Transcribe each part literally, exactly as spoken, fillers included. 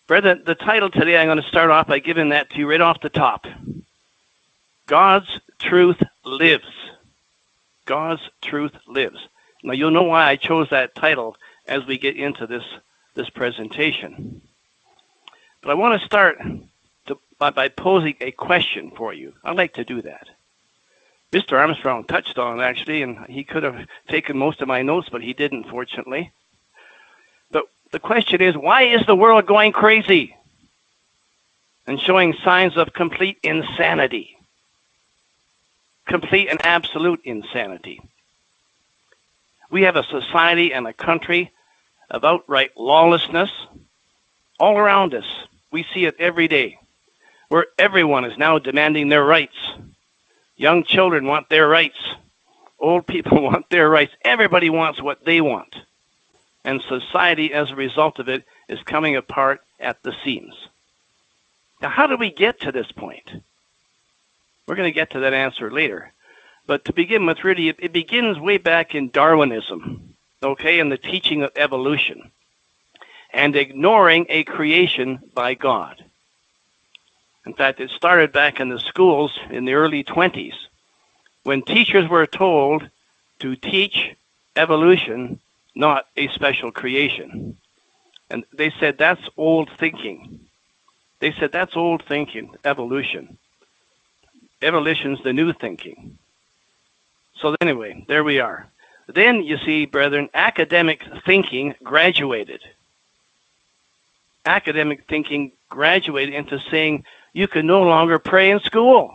Brethren, the title today, I'm going to start off by giving that to you right off the top. God's Truth Lives. God's Truth Lives. Now, you'll know why I chose that title as we get into this, this presentation. But I want to start to, by, by posing a question for you. I'd like to do that. Mister Armstrong touched on it, actually, and he could have taken most of my notes, but he didn't, fortunately. But the question is, why is the world going crazy and showing signs of complete insanity? Complete and absolute insanity. We have a society and a country of outright lawlessness all around us. We see it every day, where everyone is now demanding their rights. Young children want their rights. Old people want their rights. Everybody wants what they want. And society, as a result of it, is coming apart at the seams. Now, how did we get to this point? We're going to get to that answer later. But to begin with, really, it, it begins way back in Darwinism, okay, and the teaching of evolution, and ignoring a creation by God. In fact, it started back in the schools in the early twenties, when teachers were told to teach evolution, not a special creation. And they said, that's old thinking. They said, that's old thinking, evolution. Evolution's the new thinking. So anyway, there we are. Then, you see, brethren, academic thinking graduated. Academic thinking graduated into saying you can no longer pray in school.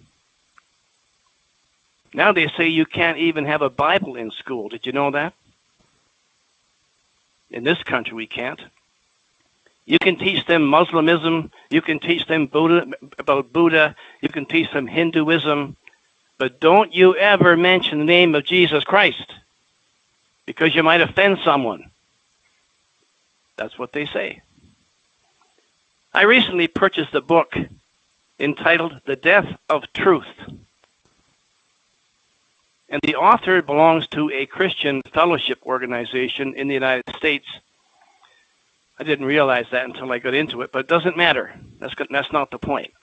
Now they say you can't even have a Bible in school. Did you know that? In this country, we can't. You can teach them Muslimism. You can teach them Buddha, about Buddha. You can teach them Hinduism. But don't you ever mention the name of Jesus Christ, because you might offend someone. That's what they say. I recently purchased a book entitled The Death of Truth. And the author belongs to a Christian fellowship organization in the United States. I didn't realize that until I got into it, but it doesn't matter. That's, that's not the point.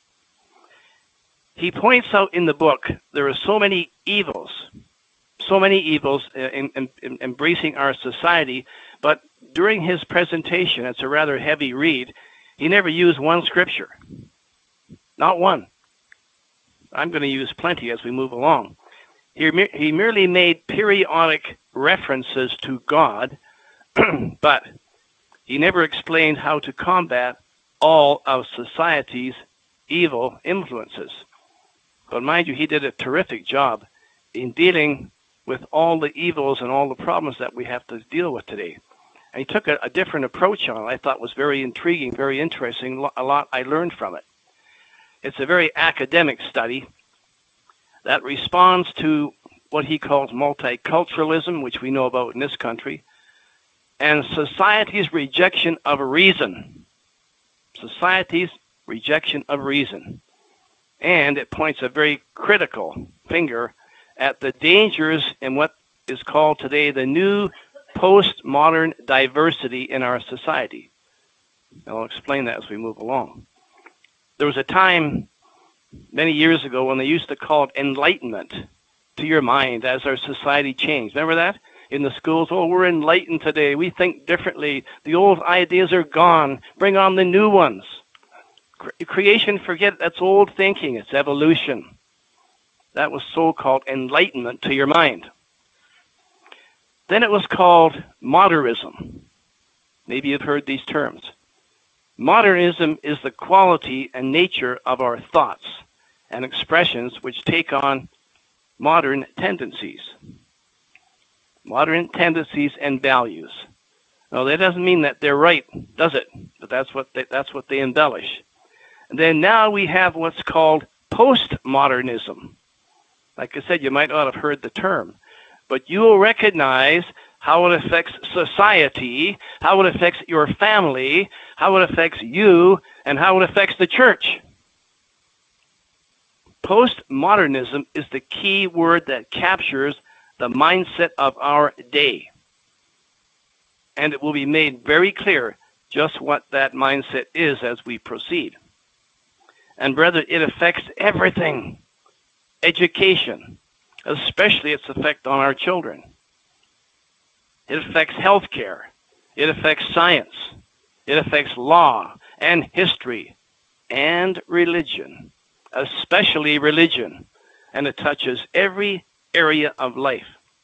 He points out in the book there are so many evils, so many evils in, in, in embracing our society, but during his presentation, it's a rather heavy read, he never used one scripture. Not one. I'm going to use plenty as we move along. He, he merely made periodic references to God, but he never explained how to combat all of society's evil influences. But mind you, he did a terrific job in dealing with all the evils and all the problems that we have to deal with today. And he took a, a different approach on it. I thought was very intriguing, very interesting. A lot I learned from it. It's a very academic study that responds to what he calls multiculturalism, which we know about in this country, and society's rejection of reason. Society's rejection of reason. And it points a very critical finger at the dangers in what is called today the new postmodern diversity in our society. I'll explain that as we move along. There was a time many years ago when they used to call it enlightenment to your mind as our society changed. Remember that? In the schools, oh, we're enlightened today. We think differently. The old ideas are gone. Bring on the new ones. Creation, forget, that's old thinking. It's evolution. That was so-called enlightenment to your mind. Then it was called modernism. Maybe you've heard these terms. Modernism is the quality and nature of our thoughts and expressions which take on modern tendencies. Modern tendencies and values. Now, that doesn't mean that they're right, does it? But that's what they, that's what they embellish. And then now we have what's called postmodernism. Like I said, you might not have heard the term, but you will recognize how it affects society, how it affects your family, how it affects you, and how it affects the church. Postmodernism is the key word that captures the mindset of our day. And it will be made very clear just what that mindset is as we proceed. And brother, it affects everything. Education, especially its effect on our children. It affects healthcare. It affects science. It affects law and history and religion, especially religion. And it touches every area of life.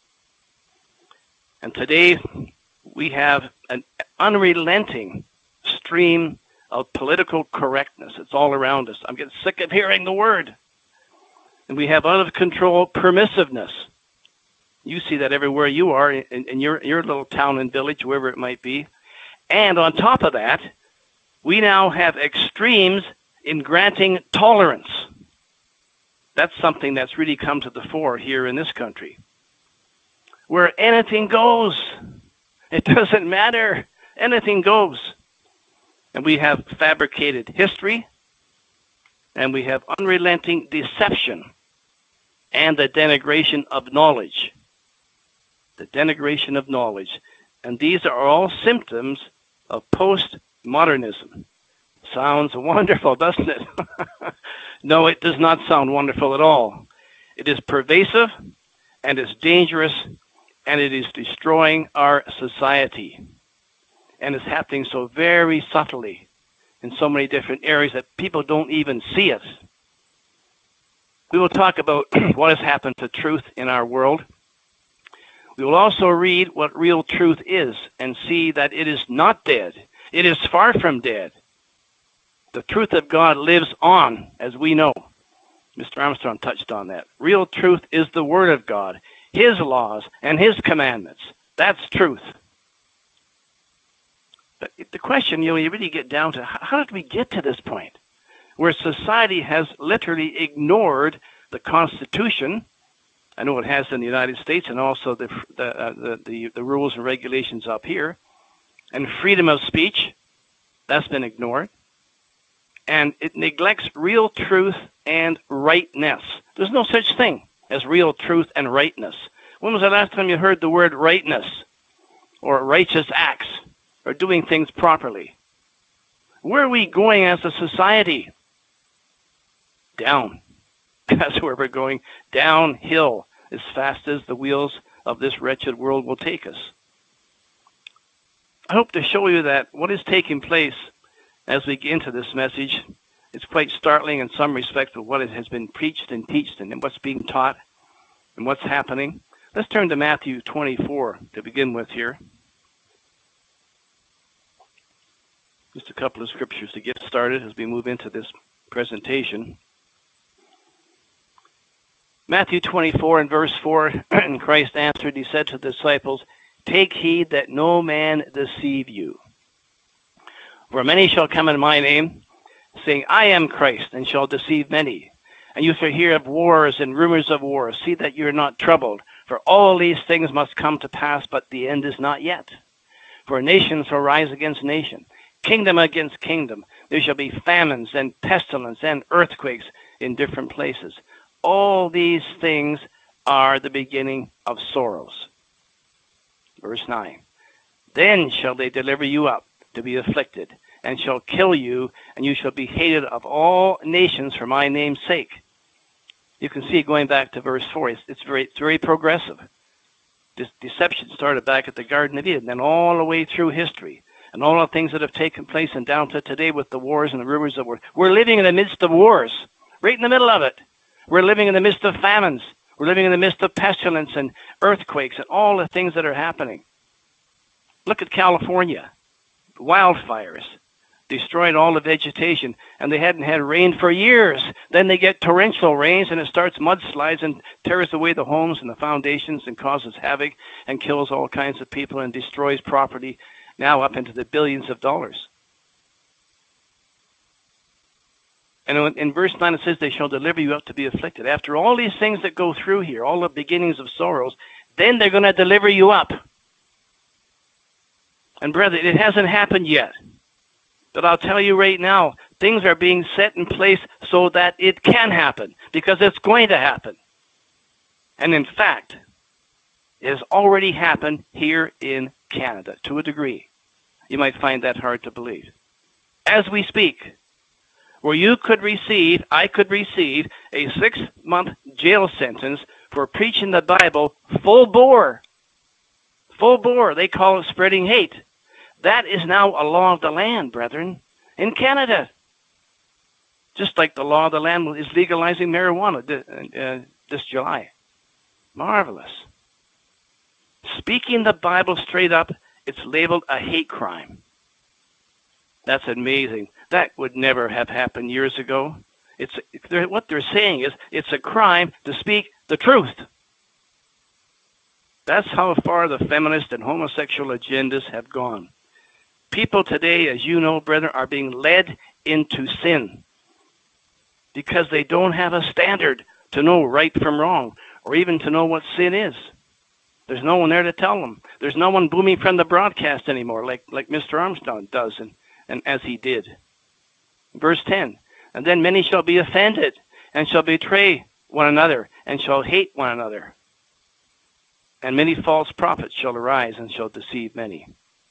And today we have an unrelenting stream of political correctness. It's all around us. I'm getting sick of hearing the word. And we have out of control permissiveness. You see that everywhere you are, in, in your, your little town and village, wherever it might be. And on top of that, we now have extremes in granting tolerance. That's something that's really come to the fore here in this country, where anything goes. It doesn't matter. Anything goes. And we have fabricated history, and we have unrelenting deception and the denigration of knowledge. The denigration of knowledge. And these are all symptoms of postmodernism. Sounds wonderful, doesn't it? No, it does not sound wonderful at all. It is pervasive, and it's dangerous, and it is destroying our society. And it's happening so very subtly in so many different areas that people don't even see it. We will talk about what has happened to truth in our world. We will also read what real truth is and see that it is not dead. It is far from dead. The truth of God lives on, as we know. Mister Armstrong touched on that. Real truth is the Word of God, His laws, and His commandments. That's truth. But the question, you know, you really get down to, how did we get to this point where society has literally ignored the Constitution? I know it has in the United States, and also the the, uh, the the the rules and regulations up here, and freedom of speech, that's been ignored, and it neglects real truth and rightness. There's no such thing as real truth and rightness. When was the last time you heard the word rightness, or righteous acts, or doing things properly? Where are we going as a society? Down. That's where we're going, downhill, as fast as the wheels of this wretched world will take us. I hope to show you that what is taking place as we get into this message is quite startling in some respects of what has been preached and teached and what's being taught and what's happening. Let's turn to Matthew twenty-four to begin with here. Just a couple of scriptures to get started as we move into this presentation. Matthew twenty-four and verse four, and Christ answered, he said to the disciples, "Take heed that no man deceive you. For many shall come in my name, saying, I am Christ, and shall deceive many. And you shall hear of wars and rumors of wars. See that you are not troubled, for all these things must come to pass, but the end is not yet. For nation shall rise against nation, kingdom against kingdom. There shall be famines and pestilence and earthquakes in different places. All these things are the beginning of sorrows." Verse nine. "Then shall they deliver you up to be afflicted, and shall kill you, and you shall be hated of all nations for my name's sake." You can see, going back to verse four, it's, it's very it's very progressive. This deception started back at the Garden of Eden, and all the way through history, and all the things that have taken place, and down to today with the wars and the rumors of wars. We're living in the midst of wars, right in the middle of it. We're living in the midst of famines. We're living in the midst of pestilence and earthquakes and all the things that are happening. Look at California. Wildfires destroying all the vegetation, and they hadn't had rain for years. Then they get torrential rains, and it starts mudslides and tears away the homes and the foundations and causes havoc and kills all kinds of people and destroys property, now up into the billions of dollars. And in verse nine it says, "They shall deliver you up to be afflicted." After all these things that go through here, all the beginnings of sorrows, then they're going to deliver you up. And brother, it hasn't happened yet. But I'll tell you right now, things are being set in place so that it can happen, because it's going to happen. And in fact, it has already happened here in Canada to a degree. You might find that hard to believe. As we speak, where you could receive, I could receive a six-month jail sentence for preaching the Bible full bore. Full bore. They call it spreading hate. That is now a law of the land, brethren, in Canada. Just like the law of the land is legalizing marijuana uh, this July. Marvelous. Speaking the Bible straight up, it's labeled a hate crime. That's amazing. That would never have happened years ago. It's they're, what they're saying is it's a crime to speak the truth. That's how far the feminist and homosexual agendas have gone. People today, as you know, brethren, are being led into sin because they don't have a standard to know right from wrong or even to know what sin is. There's no one there to tell them. There's no one booming from the broadcast anymore like, like Mister Armstrong does and, and as he did. Verse ten, and then many shall be offended and shall betray one another and shall hate one another. And many false prophets shall arise and shall deceive many.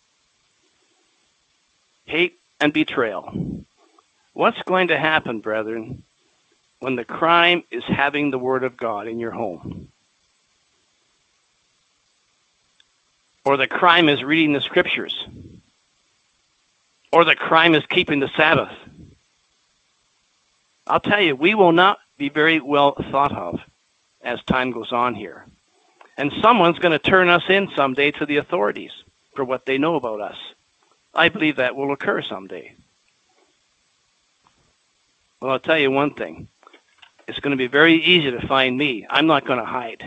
Hate and betrayal. What's going to happen, brethren, when the crime is having the Word of God in your home? Or the crime is reading the Scriptures? Or the crime is keeping the Sabbath? I'll tell you, we will not be very well thought of as time goes on here. And someone's going to turn us in someday to the authorities for what they know about us. I believe that will occur someday. Well, I'll tell you one thing. It's going to be very easy to find me. I'm not going to hide.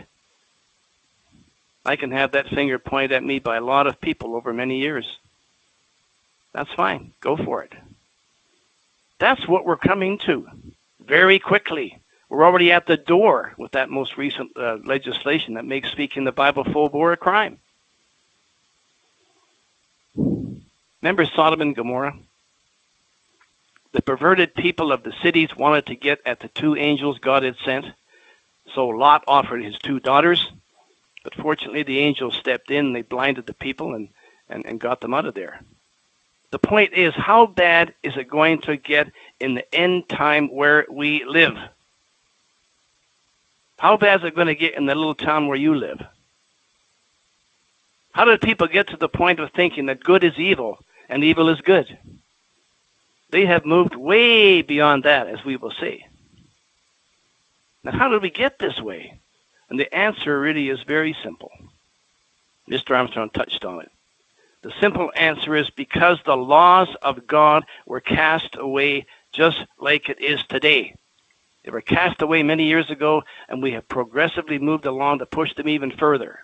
I can have that finger pointed at me by a lot of people over many years. That's fine. Go for it. That's what we're coming to very quickly. We're already at the door with that most recent uh, legislation that makes speaking the Bible full bore a crime. Remember Sodom and Gomorrah? The perverted people of the cities wanted to get at the two angels God had sent. So Lot offered his two daughters. But fortunately, the angels stepped in, they blinded the people and, and, and got them out of there. The point is, how bad is it going to get in the end time where we live? How bad is it going to get in the little town where you live? How did people get to the point of thinking that good is evil and evil is good? They have moved way beyond that, as we will see. Now, how did we get this way? And the answer really is very simple. Mister Armstrong touched on it. The simple answer is because the laws of God were cast away just like it is today. They were cast away many years ago, and we have progressively moved along to push them even further.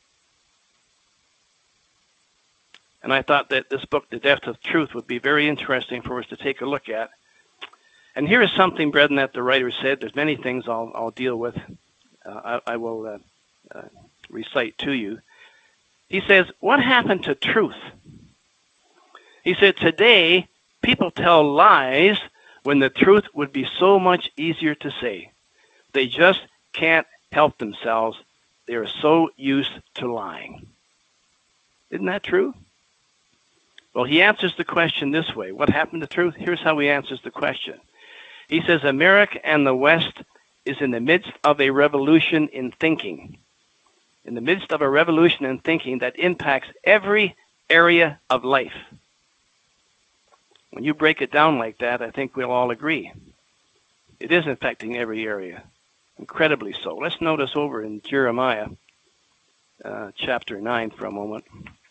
And I thought that this book, The Depth of Truth, would be very interesting for us to take a look at. And here is something, brethren, that the writer said. There's many things I'll, I'll deal with. Uh, I, I will uh, uh, recite to you. He says, what happened to truth? He said, today, people tell lies when the truth would be so much easier to say. They just can't help themselves. They are so used to lying. Isn't that true? Well, he answers the question this way. What happened to truth? Here's how he answers the question. He says, America and the West is in the midst of a revolution in thinking. In the midst of a revolution in thinking that impacts every area of life. When you break it down like that, I think we'll all agree. It is affecting every area, incredibly so. Let's notice over in Jeremiah uh, chapter nine for a moment.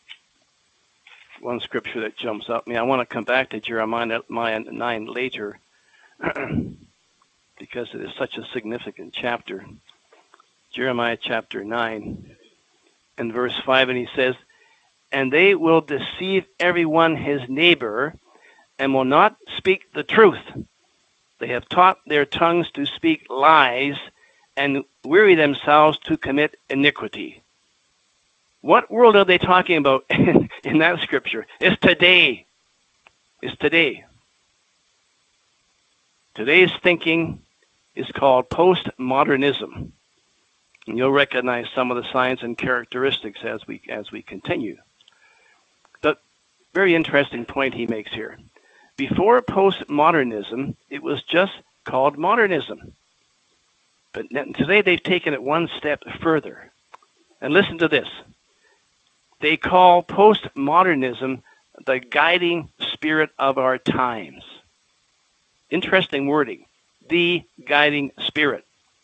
One scripture that jumps up at me. I want to come back to Jeremiah nine later because it is such a significant chapter. Jeremiah chapter nine and verse five, and he says, and they will deceive everyone his neighbor and will not speak the truth. They have taught their tongues to speak lies and weary themselves to commit iniquity. What world are they talking about in, in that scripture? It's today. It's today. Today's thinking is called postmodernism. And you'll recognize some of the signs and characteristics as we as we continue. The Very interesting point he makes here. Before postmodernism, it was just called modernism. But today they've taken it one step further. And listen to this. They call postmodernism the guiding spirit of our times. Interesting wording. The guiding spirit.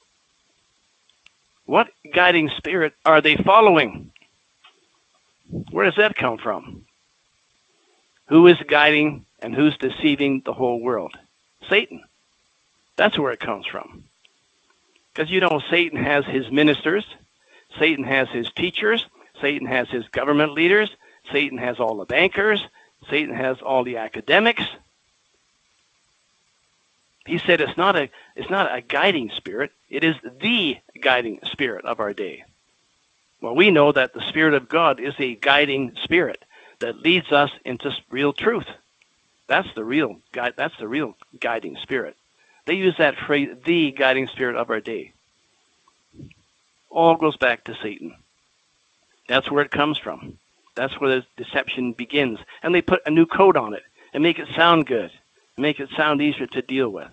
What guiding spirit are they following? Where does that come from? Who is guiding and who's deceiving the whole world? Satan. That's where it comes from. Because you know Satan has his ministers, Satan has his teachers, Satan has his government leaders, Satan has all the bankers, Satan has all the academics. He said it's not a it's not a guiding spirit, it is the guiding spirit of our day. Well, we know that the Spirit of God is a guiding spirit that leads us into real truth. That's the real guide, that's the real guiding spirit. They use that phrase, the guiding spirit of our day. All goes back to Satan. That's where it comes from. That's where the deception begins. And they put a new coat on it and make it sound good, make it sound easier to deal with.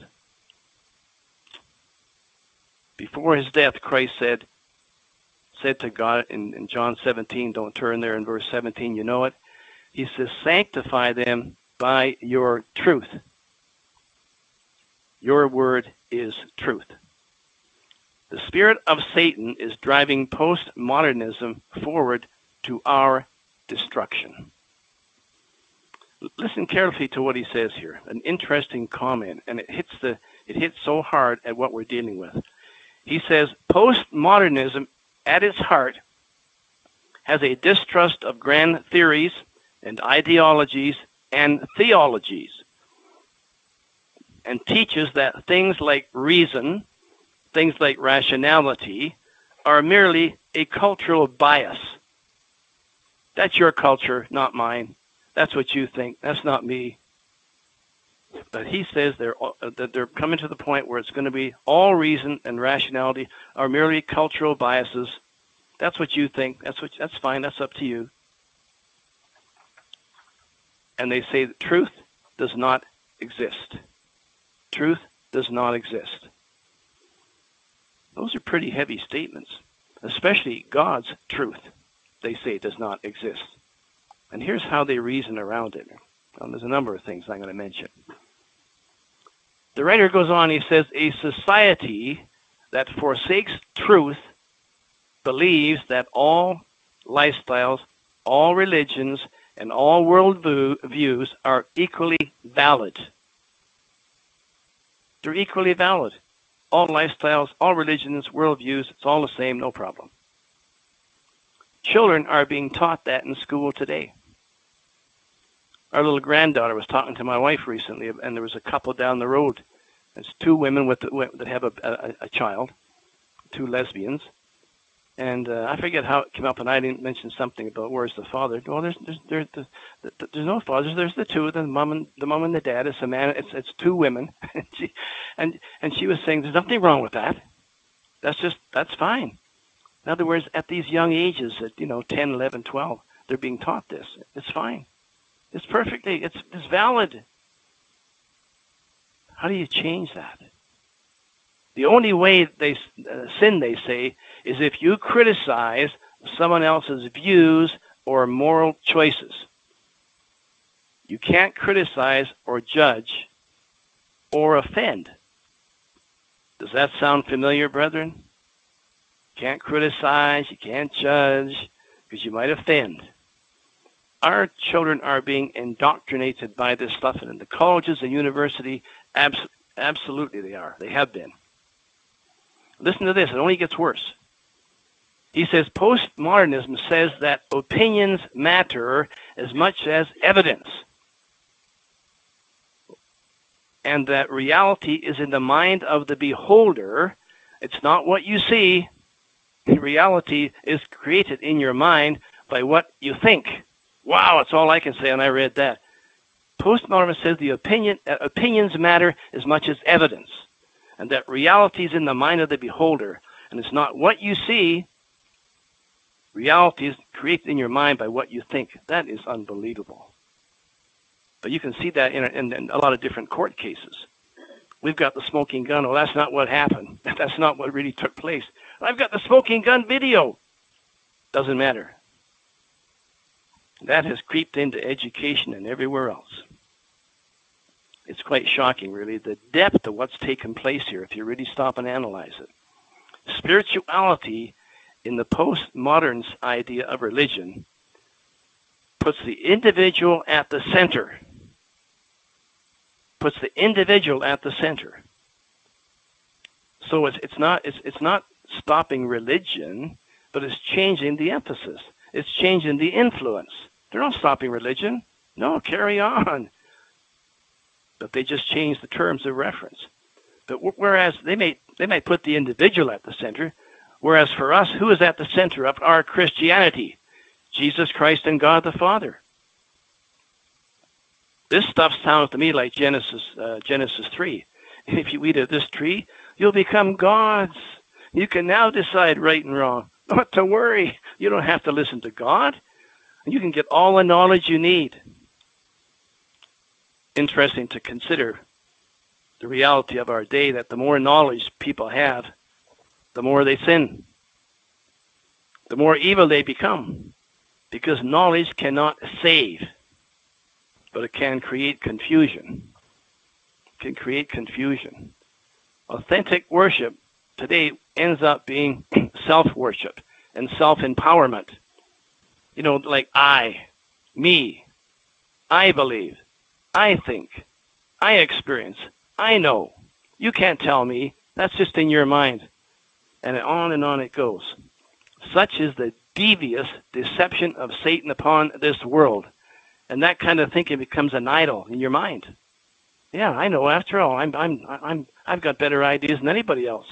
Before his death, Christ said, said to God in, in John seventeen, don't turn there in verse seventeen, you know it. He says, sanctify them by your truth. Your word is truth. The spirit of Satan is driving postmodernism forward to our destruction. Listen carefully to what he says here. An interesting comment, and it hits the it hits so hard at what we're dealing with. He says, postmodernism at its heart has a distrust of grand theories and ideologies and theologies, and teaches that things like reason, things like rationality, are merely a cultural bias. That's your culture, not mine. That's what you think. That's not me. But he says they're, that they're coming to the point where it's going to be all reason and rationality are merely cultural biases. That's what you think. That's what. That's fine. That's up to you. And they say that truth does not exist. Truth does not exist. Those are pretty heavy statements, especially God's truth, they say, does not exist. And here's how they reason around it. Well, there's a number of things I'm going to mention. The writer goes on, he says, a society that forsakes truth believes that all lifestyles, all religions, and all world views are equally valid. They're equally valid. All lifestyles, all religions, worldviews, it's all the same, no problem. Children are being taught that in school today. Our little granddaughter was talking to my wife recently, and there was a couple down the road. There's two women with the, that have a, a, a child, two lesbians. And uh, I forget how it came up, and I didn't mention something about where's the father. Well, there's there's there's, there's, there's no fathers. There's the two, the mom and the mom and the dad. It's a man. It's it's two women. and she and and she was saying there's nothing wrong with that. That's just that's fine. In other words, at these young ages, at you know ten, eleven, twelve, they're being taught this. It's fine. It's perfectly. It's it's valid. How do you change that? The only way they uh, sin, they say, is if you criticize someone else's views or moral choices. You can't criticize or judge or offend. Does that sound familiar, brethren? You can't criticize, you can't judge, because you might offend. Our children are being indoctrinated by this stuff, and in the colleges and university, abs- absolutely they are. They have been. Listen to this, it only gets worse. He says, postmodernism says that opinions matter as much as evidence, and that reality is in the mind of the beholder. It's not what you see. Reality is created in your mind by what you think. Wow, that's all I can say, and I read that. Postmodernism says the opinion, uh, opinions matter as much as evidence, and that reality is in the mind of the beholder, and it's not what you see. Reality is created in your mind by what you think. That is unbelievable. But you can see that in a, in, in a lot of different court cases. We've got the smoking gun. Oh, that's not what happened. That's not what really took place. I've got the smoking gun video. Doesn't matter. That has creeped into education and everywhere else. It's quite shocking, really, the depth of what's taken place here, if you really stop and analyze it. Spirituality, in the postmodern's idea of religion, puts the individual at the center. Puts the individual at the center. So it's it's not it's it's not stopping religion, but it's changing the emphasis. It's changing the influence. They're not stopping religion. No, carry on. But they just change the terms of reference. But whereas they may they may put the individual at the center, whereas for us, who is at the center of our Christianity? Jesus Christ and God the Father. This stuff sounds to me like Genesis uh, Genesis three. If you eat of this tree, you'll become gods. You can now decide right and wrong. Not to worry. You don't have to listen to God. You can get all the knowledge you need. Interesting to consider the reality of our day, that the more knowledge people have, the more they sin. The more evil they become. Because knowledge cannot save, but it can create confusion. It can create confusion. Authentic worship today ends up being self-worship and self-empowerment. You know, like I, me, I believe, I think, I experience, I know. You can't tell me. That's just in your mind. And on and on it goes. Such is the devious deception of Satan upon this world. And that kind of thinking becomes an idol in your mind. Yeah, I know. After all, I'm, I'm, I'm, I've got better ideas than anybody else.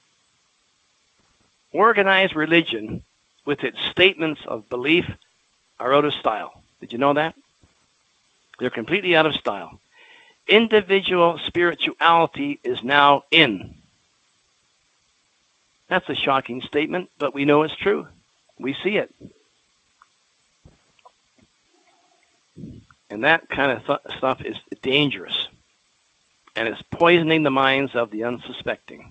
Organized religion, with its statements of belief, are out of style. Did you know that? They're completely out of style. Individual spirituality is now in. That's a shocking statement, but we know it's true. We see it. And that kind of th- stuff is dangerous. And it's poisoning the minds of the unsuspecting.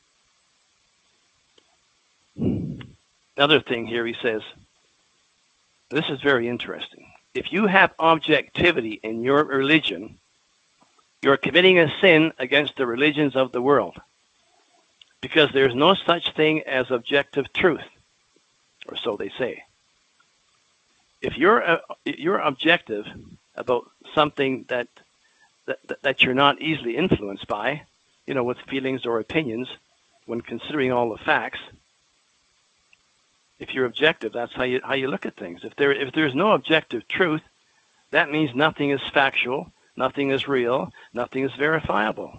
Another thing here he says, this is very interesting. If you have objectivity in your religion, you're committing a sin against the religions of the world. Because there's no such thing as objective truth, or so they say. If you're uh, you're objective about something that, that that you're not easily influenced by, you know, with feelings or opinions, when considering all the facts, if you're objective, that's how you how you look at things. If there if there's no objective truth, that means nothing is factual, nothing is real, nothing is verifiable.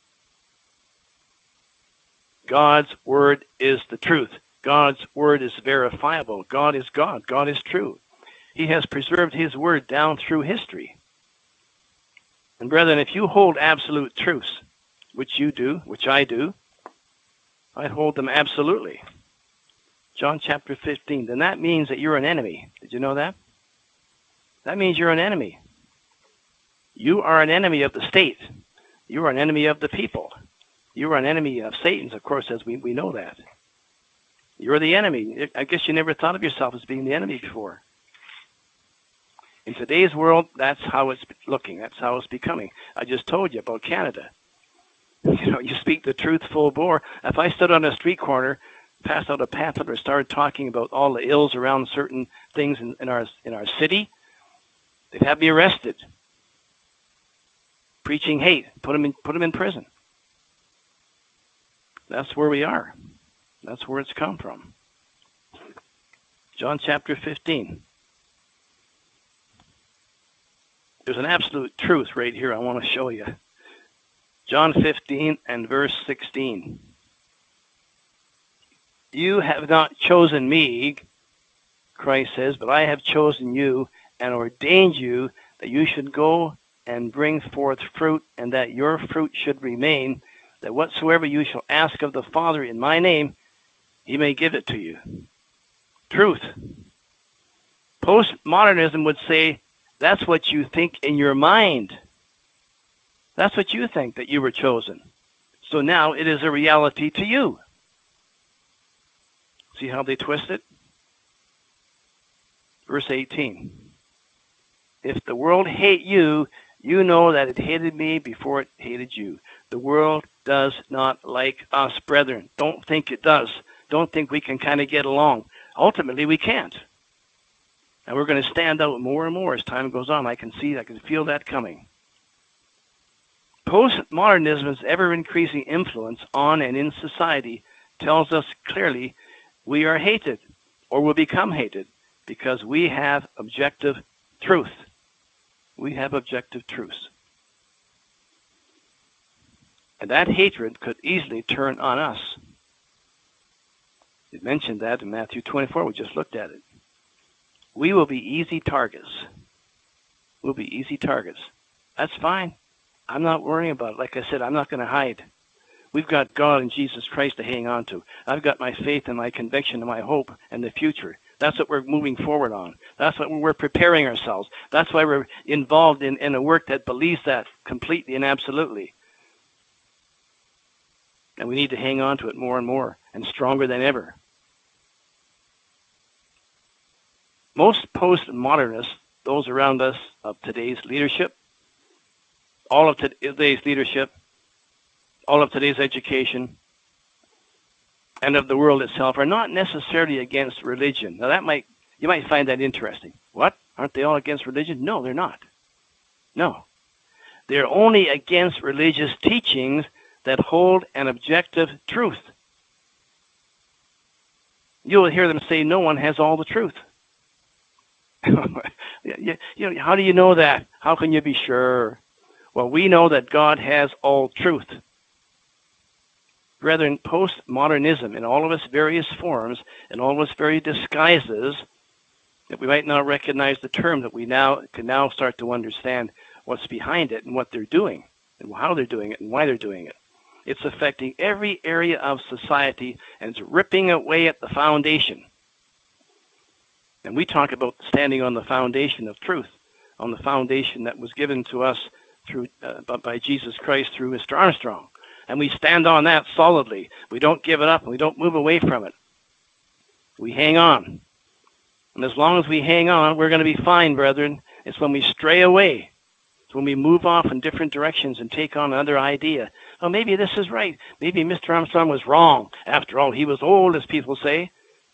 God's word is the truth. God's word is verifiable. God is God. God is true. He has preserved his word down through history. And brethren, if you hold absolute truths, which you do, which I do, I hold them absolutely. John chapter fifteen, then that means that you're an enemy. Did you know that? That means you're an enemy. You are an enemy of the state. You are an enemy of the people. You are an enemy of Satan's, of course, as we, we know that. You're the enemy. I guess you never thought of yourself as being the enemy before. In today's world, that's how it's looking. That's how it's becoming. I just told you about Canada. You know, you speak the truth full bore. If I stood on a street corner, passed out a pamphlet, or started talking about all the ills around certain things in, in our in our city, they'd have me arrested. Preaching hate, put them in put them in prison. That's where we are. That's where it's come from. John chapter fifteen. There's an absolute truth right here I want to show you. John fifteen and verse sixteen. You have not chosen me, Christ says, but I have chosen you and ordained you that you should go and bring forth fruit, and that your fruit should remain, that whatsoever you shall ask of the Father in my name, he may give it to you. Truth. Postmodernism would say That's what you think in your mind. That's what you think, that you were chosen. So now it is a reality to you. See how they twist it? Verse eighteen. If the world hate you, you know that it hated me before it hated you. The world does not like us, brethren. Don't think it does. Don't think we can kind of get along. Ultimately, we can't. And we're going to stand out more and more as time goes on. I can see, I can feel that coming. Postmodernism's ever-increasing influence on and in society tells us clearly we are hated or will become hated because we have objective truth. We have objective truths. And that hatred could easily turn on us. It mentioned that in Matthew twenty-four. We just looked at it. We will be easy targets. We'll be easy targets. That's fine. I'm not worrying about it. Like I said, I'm not going to hide. We've got God and Jesus Christ to hang on to. I've got my faith and my conviction and my hope and the future. That's what we're moving forward on. That's what we're preparing ourselves. That's why we're involved in, in a work that believes that completely and absolutely. And we need to hang on to it more and more and stronger than ever. Most postmodernists, those around us of today's leadership, all of today's leadership, all of today's education, and of the world itself, are not necessarily against religion. Now that might, you might find that interesting. What? Aren't they all against religion? No, they're not. No. They're only against religious teachings that hold an objective truth. You'll hear them say no one has all the truth. you, you know, how do you know that? How can you be sure? Well, we know that God has all truth. Brethren, postmodernism in all of its various forms, in all of its various disguises, that we might not recognize the term, that we now can now start to understand what's behind it and what they're doing and how they're doing it and why they're doing it. It's affecting every area of society, and it's ripping away at the foundation. And we talk about standing on the foundation of truth, on the foundation that was given to us through uh, by Jesus Christ through Mister Armstrong. And we stand on that solidly. We don't give it up, and we don't move away from it. We hang on. And as long as we hang on, we're going to be fine, brethren. It's when we stray away. It's when we move off in different directions and take on another idea. Oh, maybe this is right. Maybe Mister Armstrong was wrong. After all, he was old, as people say.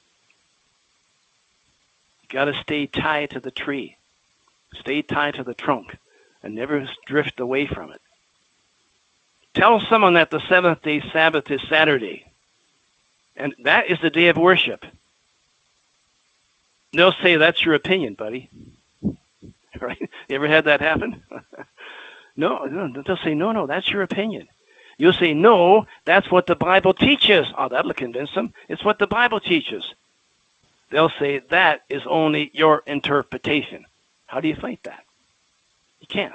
You got to stay tied to the tree. Stay tied to the trunk and never drift away from it. Tell someone that the seventh day Sabbath is Saturday, and that is the day of worship. They'll say, that's your opinion, buddy. Right? You ever had that happen? no, no, they'll say, no, no, that's your opinion. You'll say, no, that's what the Bible teaches. Oh, that'll convince them. It's what the Bible teaches. They'll say, that is only your interpretation. How do you fight that? You can't.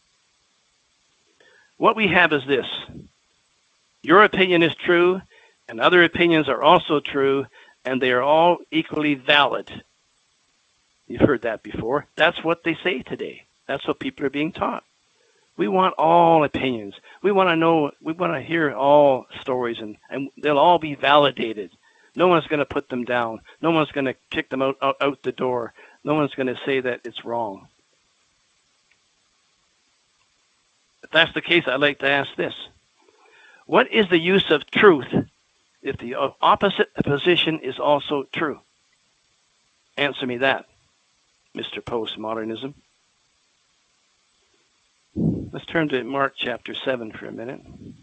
What we have is this. Your opinion is true, and other opinions are also true, and they are all equally valid. You've heard that before. That's what they say today. That's what people are being taught. We want all opinions. We want to know, we want to hear all stories, and, and they'll all be validated. No one's going to put them down. No one's going to kick them out, out, out the door. No one's going to say that it's wrong. If that's the case, I'd like to ask this. What is the use of truth if the opposite position is also true? Answer me that, Mister Postmodernism. Let's turn to Mark chapter seven for a minute.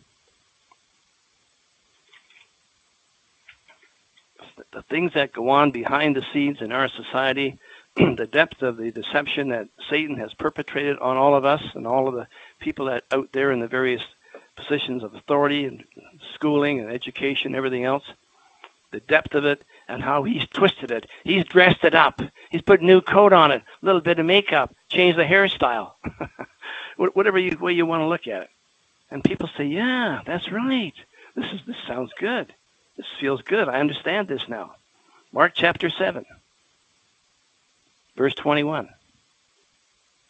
The things that go on behind the scenes in our society, the depth of the deception that Satan has perpetrated on all of us and all of the people that out there in the various positions of authority and schooling and education, everything else, the depth of it and how he's twisted it. He's dressed it up. He's put a new coat on it, a little bit of makeup, changed the hairstyle, whatever you, way you want to look at it. And people say, yeah, that's right. This is this sounds good. This feels good. I understand this now. Mark chapter seven. Verse twenty-one.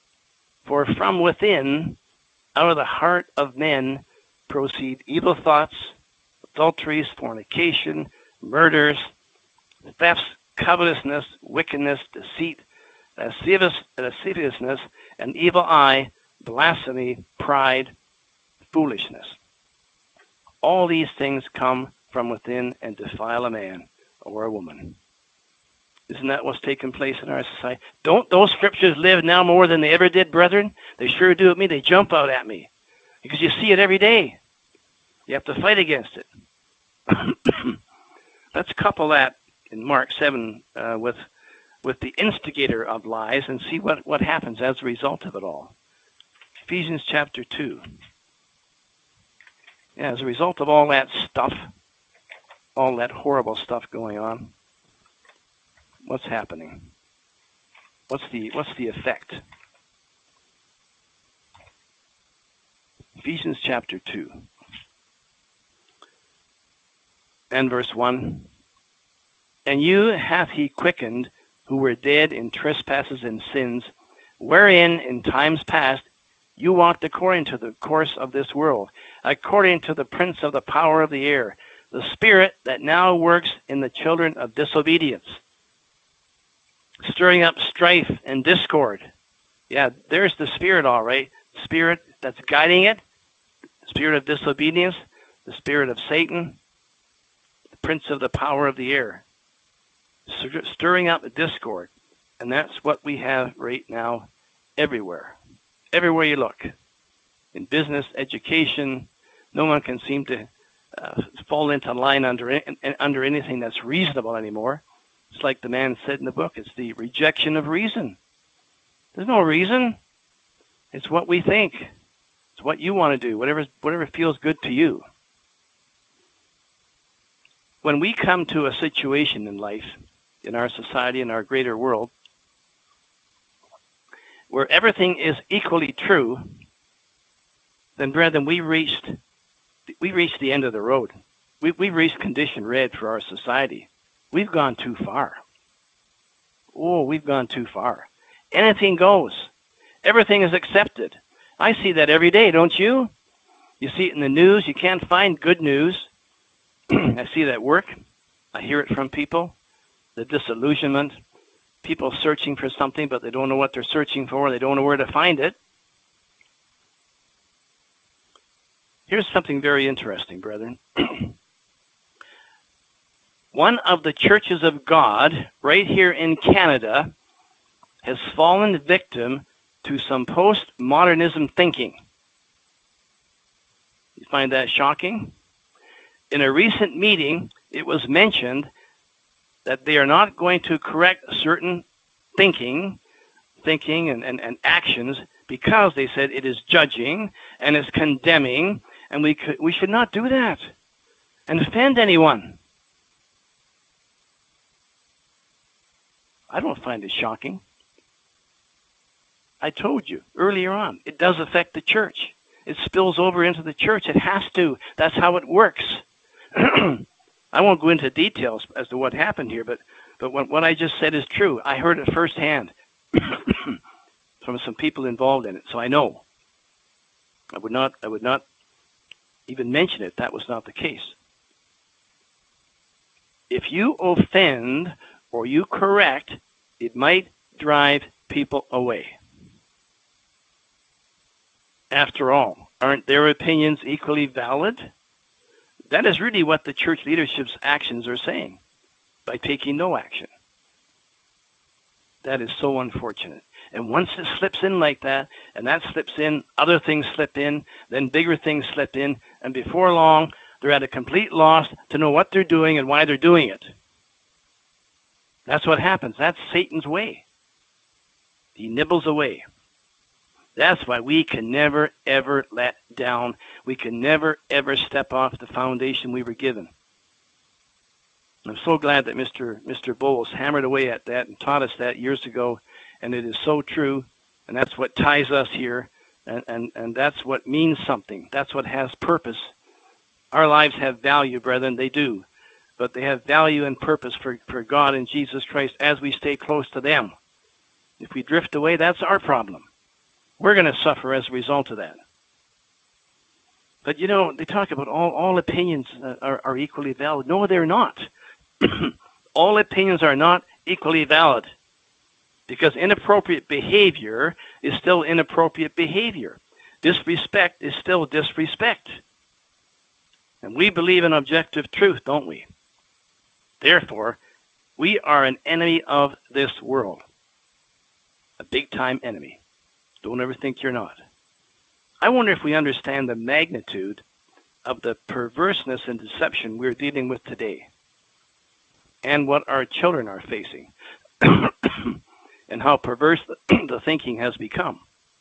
For from within, out of the heart of men, proceed evil thoughts, adulteries, fornication, murders, thefts, covetousness, wickedness, deceit, lascivious- lasciviousness, an evil eye, blasphemy, pride, foolishness. All these things come from within and defile a man or a woman. Isn't that what's taking place in our society? Don't those scriptures live now more than they ever did, brethren? They sure do at me. They jump out at me because you see it every day. You have to fight against it. Let's couple that in Mark seven uh, with with the instigator of lies and see what, what happens as a result of it all. Ephesians chapter two. Yeah, as a result of all that stuff, all that horrible stuff going on, what's happening? What's the what's the effect? Ephesians chapter two and verse one. And you hath he quickened, who were dead in trespasses and sins, wherein in times past you walked according to the course of this world, according to the prince of the power of the air, the spirit that now works in the children of disobedience, stirring up strife and discord. Yeah, there's the spirit, all right. Spirit that's guiding it, the spirit of disobedience, the spirit of Satan, the prince of the power of the air, stirring up discord. And that's what we have right now everywhere. Everywhere you look. In business, education, no one can seem to uh, fall into line under, under anything that's reasonable anymore. It's like the man said in the book, it's the rejection of reason. There's no reason. It's what we think. It's what you want to do, whatever, whatever feels good to you. When we come to a situation in life, in our society, in our greater world, where everything is equally true, then, brethren, we reached we reached the end of the road. We we reached condition red for our society. We've gone too far. Oh, we've gone too far. Anything goes. Everything is accepted. I see that every day, don't you? You see it in the news. You can't find good news. I see that at work. I hear it from people. The disillusionment. People searching for something, but they don't know what they're searching for. They don't know where to find it. Here's something very interesting, brethren. One of the churches of God, right here in Canada, has fallen victim to some postmodernism thinking. You find that shocking? In a recent meeting, it was mentioned that they are not going to correct certain thinking, thinking and, and, and actions because they said it is judging and is condemning, and we could, we should not do that and offend anyone. I don't find it shocking. I told you earlier on, it does affect the church. It spills over into the church. It has to. That's how it works. I won't go into details as to what happened here, but, but what, what I just said is true. I heard it firsthand from some people involved in it, so I know. I would not, I would not even mention it. That was not the case. If you offend or you correct, it might drive people away. After all, aren't their opinions equally valid? That is really what the church leadership's actions are saying by taking no action. That is so unfortunate. And once it slips in like that, and that slips in, other things slip in, then bigger things slip in, and before long, they're at a complete loss to know what they're doing and why they're doing it. That's what happens. That's Satan's way. He nibbles away. That's why we can never, ever let down. We can never, ever step off the foundation we were given. I'm so glad that Mister Mister Bowles hammered away at that and taught us that years ago, and it is so true, and that's what ties us here, and, and, and that's what means something. That's what has purpose. Our lives have value, brethren, they do, but they have value and purpose for, for God and Jesus Christ as we stay close to them. If we drift away, that's our problem. We're going to suffer as a result of that. But, you know, they talk about all, all opinions are, are equally valid. No, they're not. All opinions are not equally valid, because inappropriate behavior is still inappropriate behavior. Disrespect is still disrespect. And we believe in objective truth, don't we? Therefore, we are an enemy of this world. A big-time enemy. Don't ever think you're not. I wonder if we understand the magnitude of the perverseness and deception we're dealing with today, and what our children are facing, and how perverse the, the thinking has become.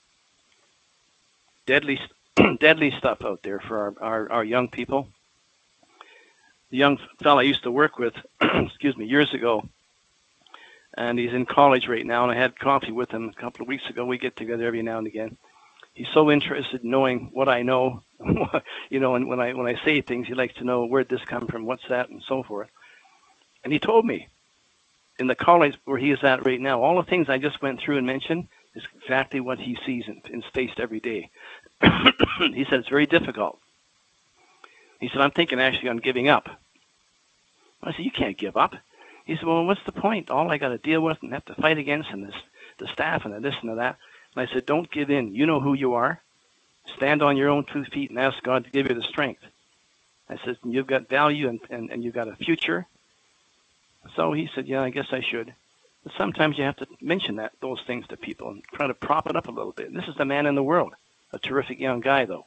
Deadly, deadly stuff out there for our, our, our young people. The young fellow I used to work with, excuse me, years ago, and he's in college right now, and I had coffee with him a couple of weeks ago. We get together every now and again. He's so interested in knowing what I know, you know, and when I when I say things, he likes to know where'd this come from, what's that, and so forth. And he told me, in the college where he is at right now, all the things I just went through and mentioned is exactly what he sees and, and faced every day. He said it's very difficult. He said, I'm thinking actually on giving up. I said, you can't give up. He said, well, what's the point? All I got to deal with and have to fight against and this, the staff and the this and the that. And I said, don't give in. You know who you are. Stand on your own two feet and ask God to give you the strength. I said, you've got value and, and, and you've got a future. So he said, yeah, I guess I should. But sometimes you have to mention that those things to people and try to prop it up a little bit. This is the man in the world, a terrific young guy, though.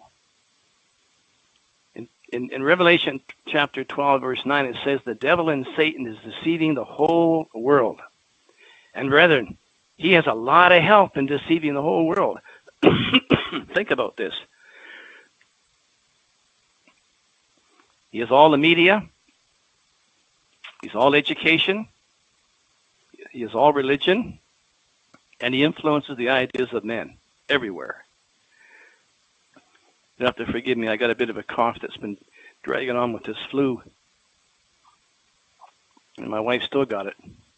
In, in, in Revelation chapter twelve, verse nine, it says, the devil and Satan is deceiving the whole world. And brethren, he has a lot of help in deceiving the whole world. Think about this. He has all the media. He's all education. He is all religion. And he influences the ideas of men everywhere. You have to forgive me. I got a bit of a cough that's been dragging on with this flu. And my wife still got it.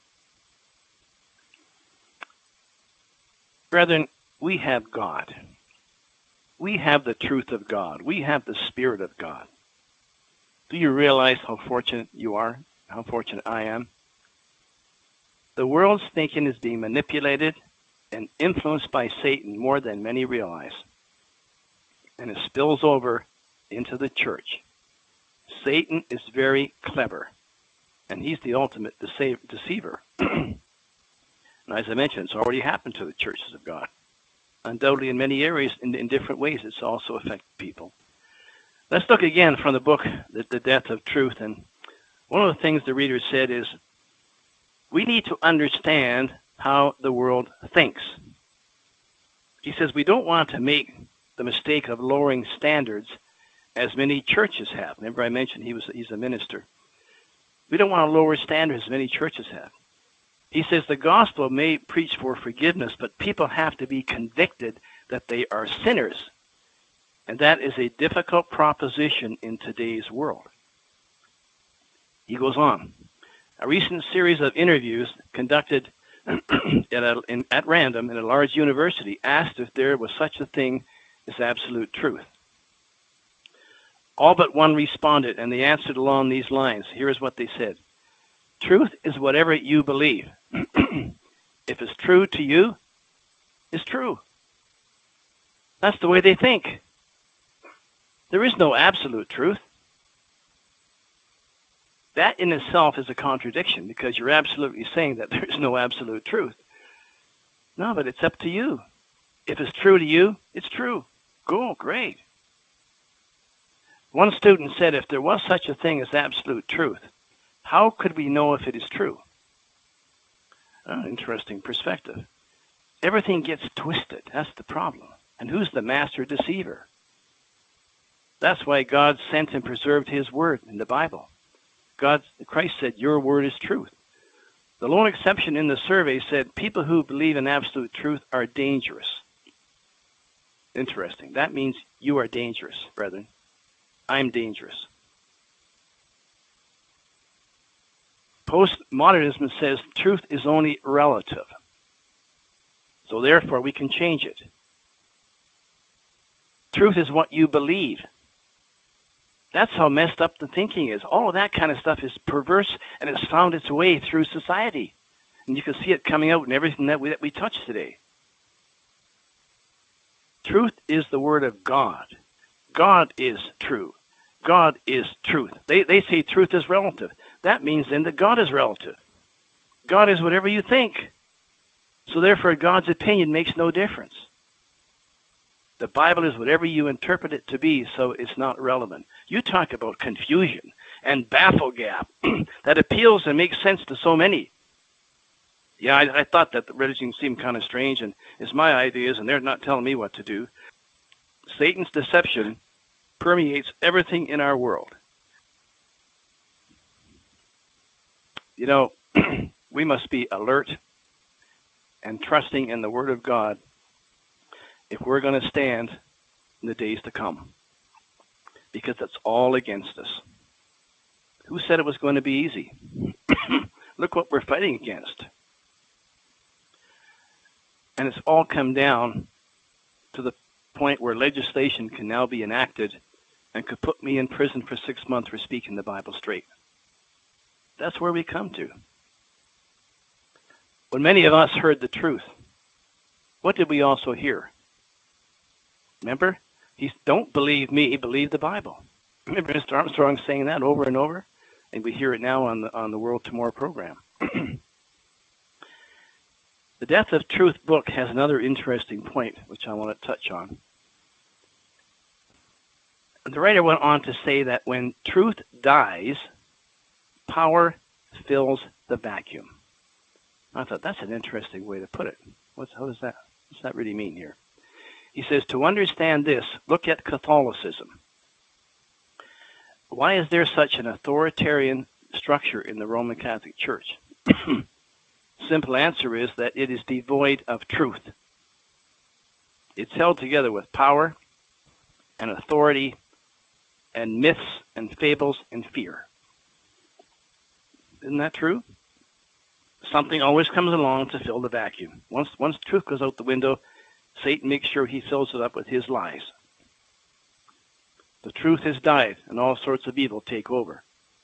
Brethren, we have God. We have the truth of God. We have the Spirit of God. Do you realize how fortunate you are? How fortunate I am? The world's thinking is being manipulated and influenced by Satan more than many realize. And it spills over into the church. Satan is very clever. And he's the ultimate deceiver. And as I mentioned, it's already happened to the churches of God. Undoubtedly, in many areas, in, in different ways, it's also affected people. Let's look again from the book, The, the Death of Truth. And one of the things the reader said is, we need to understand how the world thinks. He says, we don't want to make the mistake of lowering standards as many churches have. Remember I mentioned he was he's a minister. We don't want to lower standards as many churches have. He says the gospel may preach for forgiveness, but people have to be convicted that they are sinners. And that is a difficult proposition in today's world. He goes on. A recent series of interviews conducted at, a, in, at random in a large university asked if there was such a thing as absolute truth. All but one responded, and they answered along these lines. Here is what they said. Truth is whatever you believe. If it's true to you, it's true. That's the way they think. There is no absolute truth. That in itself is a contradiction, because you're absolutely saying that there is no absolute truth. No, but it's up to you. If it's true to you, it's true. Cool, great. One student said, if there was such a thing as absolute truth, how could we know if it is true? Oh, interesting perspective. Everything gets twisted. That's the problem. And who's the master deceiver? That's why God sent and preserved his word in the Bible. God, Christ said, your word is truth. The lone exception in the survey said people who believe in absolute truth are dangerous. Interesting. That means you are dangerous, brethren. I'm dangerous. Postmodernism says truth is only relative. So therefore we can change it. Truth is what you believe. That's how messed up the thinking is. All of that kind of stuff is perverse, and it's found its way through society. And you can see it coming out in everything that we, that we touch today. Truth is the word of God. God is true. God is truth. They, they say truth is relative. That means then that God is relative. God is whatever you think. So therefore, God's opinion makes no difference. The Bible is whatever you interpret it to be, so it's not relevant. You talk about confusion and baffle gap that appeals and makes sense to so many. Yeah, I, I thought that the religion seemed kind of strange, and it's my ideas, and they're not telling me what to do. Satan's deception permeates everything in our world. You know, we must be alert and trusting in the Word of God if we're going to stand in the days to come, because it's all against us. Who said it was going to be easy? Look what we're fighting against. And it's all come down to the point where legislation can now be enacted and could put me in prison for six months for speaking the Bible straight. That's where we come to. When many of us heard the truth, what did we also hear? Remember? He's, don't believe me, believe the Bible. Remember Mister Armstrong saying that over and over? And we hear it now on the, on the World Tomorrow program. The Death of Truth book has another interesting point, which I want to touch on. The writer went on to say that when truth dies, power fills the vacuum. I thought that's an interesting way to put it. What's, how does that, what's that really mean here? He says, to understand this, look at Catholicism. Why is there such an authoritarian structure in the Roman Catholic Church? Simple answer is that it is devoid of truth. It's held together with power and authority and myths and fables and fear. Isn't that true? Something always comes along to fill the vacuum. Once, once truth goes out the window, Satan makes sure he fills it up with his lies. The truth has died, and all sorts of evil take over.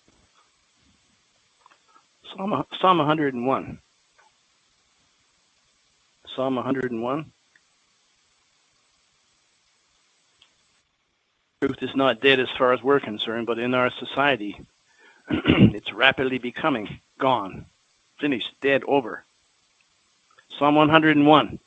Psalm, Psalm one hundred and one. Psalm one hundred and one. Truth is not dead as far as we're concerned, but in our society, it's rapidly becoming gone, finished, dead, over. Psalm one hundred and one,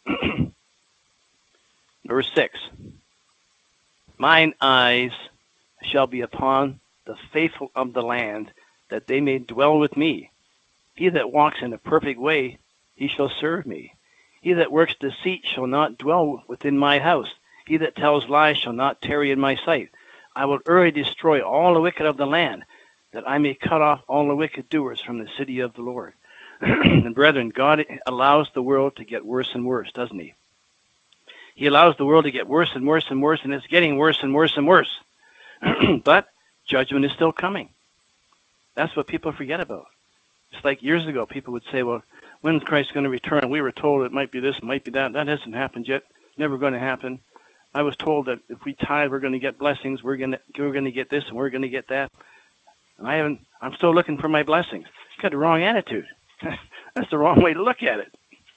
verse six. Mine eyes shall be upon the faithful of the land, that they may dwell with me. He that walks in a perfect way, he shall serve me. He that works deceit shall not dwell within my house. He that tells lies shall not tarry in my sight. I will early destroy all the wicked of the land, that I may cut off all the wicked doers from the city of the Lord. And brethren, God allows the world to get worse and worse, doesn't he? He allows the world to get worse and worse and worse, and it's getting worse and worse and worse. But judgment is still coming. That's what people forget about. It's like years ago, people would say, well, when's Christ going to return? We were told it might be this, it might be that. That hasn't happened yet. Never going to happen. I was told that if we tithe, we're going to get blessings. We're going to we're going to get this, and we're going to get that. And I haven't. I'm still looking for my blessings. You've got the wrong attitude. That's the wrong way to look at it.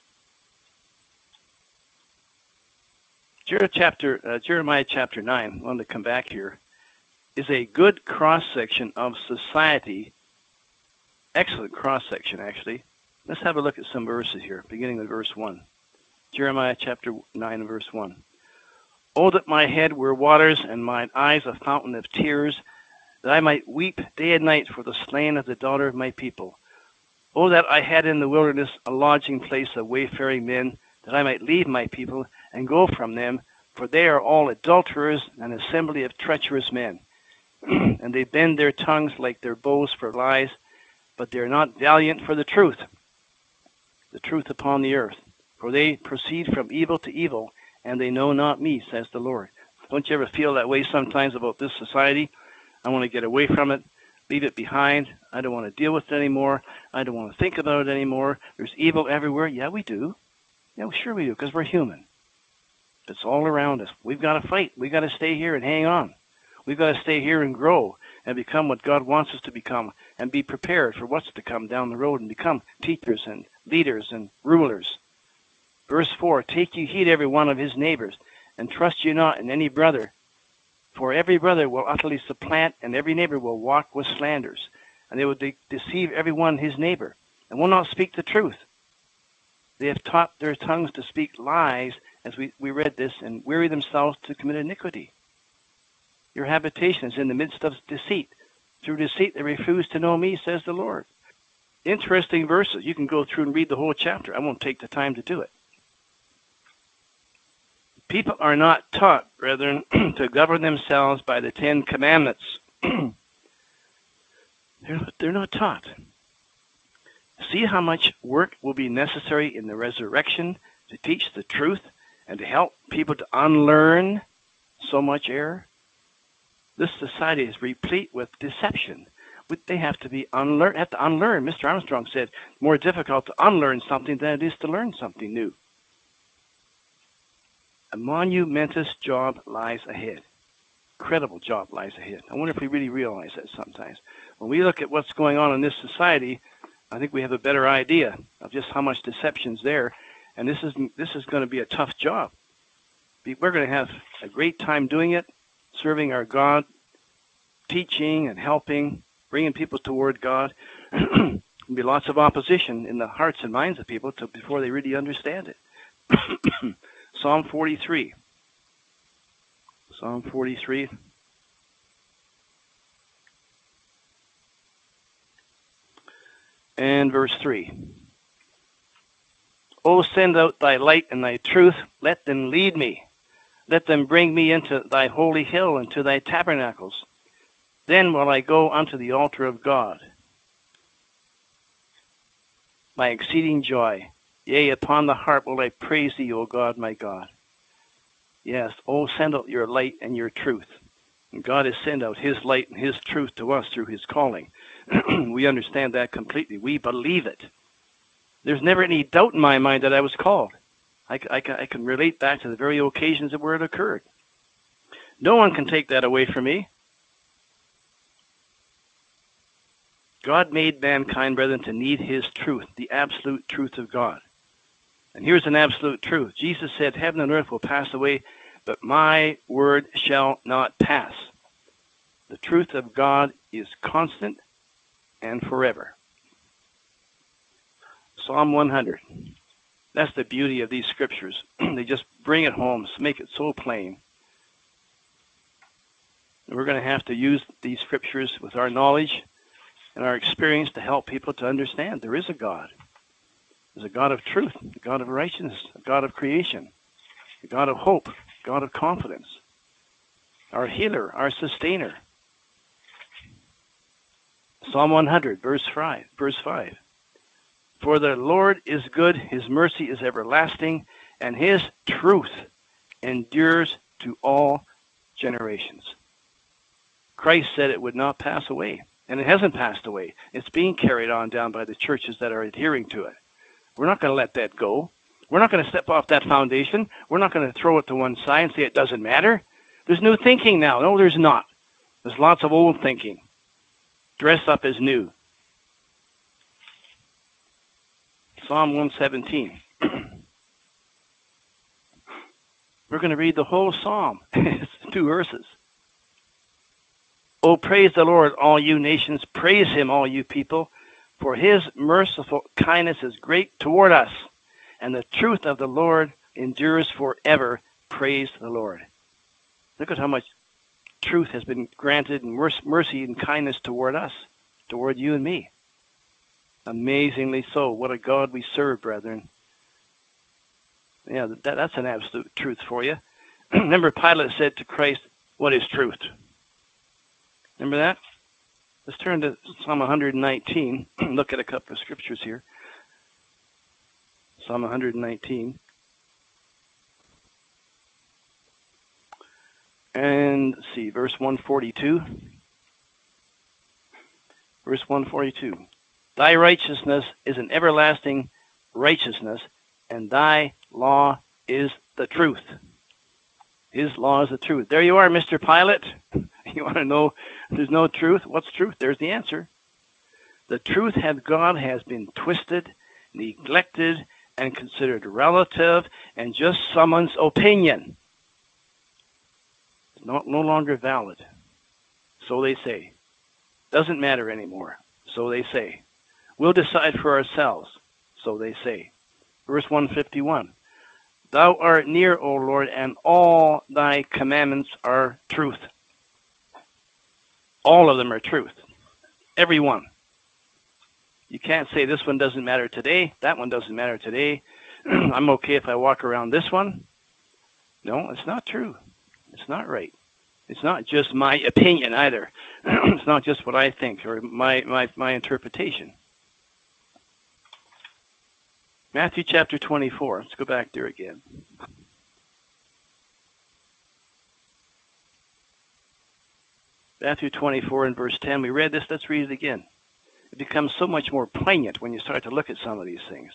Jeremiah chapter, uh, Jeremiah chapter nine, I wanted to come back here, is a good cross-section of society. Excellent cross-section, actually. Let's have a look at some verses here, beginning with verse one. Jeremiah chapter nine and verse one. Oh, that my head were waters, and mine eyes a fountain of tears, that I might weep day and night for the slain of the daughter of my people. Oh, that I had in the wilderness a lodging place of wayfaring men, that I might leave my people and go from them, for they are all adulterers, an assembly of treacherous men. And they bend their tongues like their bows for lies, but they are not valiant for the truth, the truth upon the earth. For they proceed from evil to evil, and they know not me, says the Lord. Don't you ever feel that way sometimes about this society? I want to get away from it, leave it behind. I don't want to deal with it anymore. I don't want to think about it anymore. There's evil everywhere. Yeah, we do. Yeah, sure we do, because we're human. It's all around us. We've got to fight. We've got to stay here and hang on. We've got to stay here and grow and become what God wants us to become and be prepared for what's to come down the road and become teachers and leaders and rulers. Verse four, take ye heed every one of his neighbors, and trust ye not in any brother. For every brother will utterly supplant, and every neighbor will walk with slanders. And they will de- deceive every one his neighbor, and will not speak the truth. They have taught their tongues to speak lies, as we, we read this, and weary themselves to commit iniquity. Your habitation is in the midst of deceit. Through deceit they refuse to know me, says the Lord. Interesting verses. You can go through and read the whole chapter. I won't take the time to do it. People are not taught, brethren, to govern themselves by the Ten Commandments. they're, they're not taught. See how much work will be necessary in the resurrection to teach the truth and to help people to unlearn so much error? This society is replete with deception. They have to be unlearn. Have to unlearn. Mister Armstrong said, more difficult to unlearn something than it is to learn something new. A monumentous job lies ahead. Incredible job lies ahead. I wonder if we really realize that sometimes. When we look at what's going on in this society, I think we have a better idea of just how much deception's there. And this is this is going to be a tough job. We're going to have a great time doing it, serving our God, teaching and helping, bringing people toward God. There'll be lots of opposition in the hearts and minds of people to, before they really understand it. Psalm forty-three. Psalm forty-three. And verse three. O send out thy light and thy truth, let them lead me. Let them bring me into thy holy hill and to thy tabernacles. Then will I go unto the altar of God. My exceeding joy, yea, upon the harp will I praise thee, O God, my God. Yes, oh, send out your light and your truth. And God has sent out his light and his truth to us through his calling. We understand that completely. We believe it. There's never any doubt in my mind that I was called. I, I, I can relate back to the very occasions where it occurred. No one can take that away from me. God made mankind, brethren, to need his truth, the absolute truth of God. And here's an absolute truth. Jesus said, heaven and earth will pass away, but my word shall not pass. The truth of God is constant and forever. Psalm one hundred. That's the beauty of these scriptures. They just bring it home, make it so plain. And we're going to have to use these scriptures with our knowledge and our experience to help people to understand there is a God. There's a God of truth, a God of righteousness, a God of creation, a God of hope, a God of confidence, our healer, our sustainer. Psalm one hundred, verse five. Verse five. For the Lord is good, his mercy is everlasting, and his truth endures to all generations. Christ said it would not pass away, and it hasn't passed away. It's being carried on down by the churches that are adhering to it. We're not going to let that go. We're not going to step off that foundation. We're not going to throw it to one side and say it doesn't matter. There's new thinking now. No, there's not. There's lots of old thinking, dressed up as new. Psalm one seventeen. We're going to read the whole psalm. It's two verses. Oh, praise the Lord, all you nations. Praise him, all you people. For his merciful kindness is great toward us, and the truth of the Lord endures forever. Praise the Lord. Look at how much truth has been granted and mercy and kindness toward us, toward you and me. Amazingly so. What a God we serve, brethren. Yeah, that, that's an absolute truth for you. Remember, Pilate said to Christ, what is truth? Remember that? Let's turn to Psalm one nineteen. Look at a couple of scriptures here. Psalm one nineteen. And let's see, verse one forty-two. Verse one forty-two. Thy righteousness is an everlasting righteousness, and thy law is the truth. His law is the truth. There you are, Mister Pilate. You want to know there's no truth? What's truth? There's the answer. The truth of God has been twisted, neglected, and considered relative and just someone's opinion. It's not, no longer valid. So they say. Doesn't matter anymore. So they say. We'll decide for ourselves. So they say. Verse one fifty-one. Thou art near, O Lord, and all thy commandments are truth. All of them are truth. Every one. You can't say this one doesn't matter today, that one doesn't matter today. I'm okay if I walk around this one. No, it's not true. It's not right. It's not just my opinion either. It's not just what I think or my, my, my interpretation. Matthew chapter twenty-four. Let's go back there again. Matthew twenty-four and verse ten. We read this. Let's read it again. It becomes so much more poignant when you start to look at some of these things.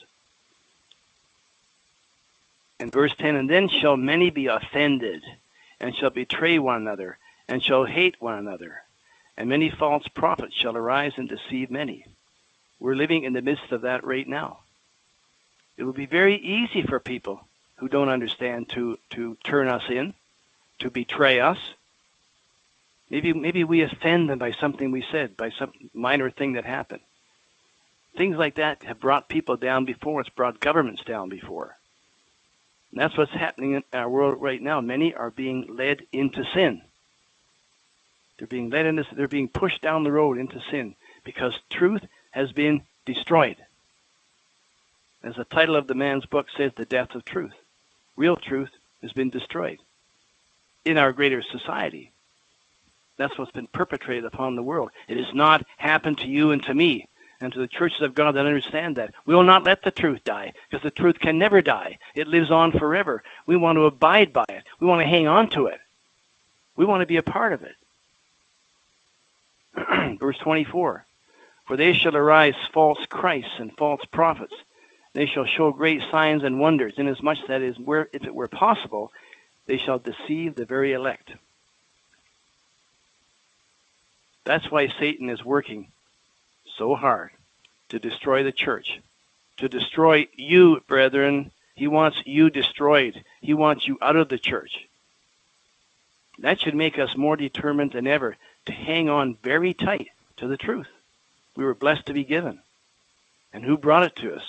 In verse ten, and then shall many be offended, and shall betray one another, and shall hate one another. And many false prophets shall arise and deceive many. We're living in the midst of that right now. It will be very easy for people who don't understand to, to turn us in, to betray us. Maybe maybe we offend them by something we said, by some minor thing that happened. Things like that have brought people down before. It's brought governments down before. And that's what's happening in our world right now. Many are being led into sin. They're being led into, they're being pushed down the road into sin because truth has been destroyed. As the title of the man's book says, the death of truth. Real truth has been destroyed in our greater society. That's what's been perpetrated upon the world. It has not happened to you and to me and to the churches of God that understand that. We will not let the truth die because the truth can never die. It lives on forever. We want to abide by it. We want to hang on to it. We want to be a part of it. Verse twenty-four. For they shall arise false Christs and false prophets. They shall show great signs and wonders, inasmuch that is where, if it were possible, they shall deceive the very elect. That's why Satan is working so hard to destroy the church, to destroy you, brethren. He wants you destroyed. He wants you out of the church. That should make us more determined than ever to hang on very tight to the truth we were blessed to be given. And who brought it to us?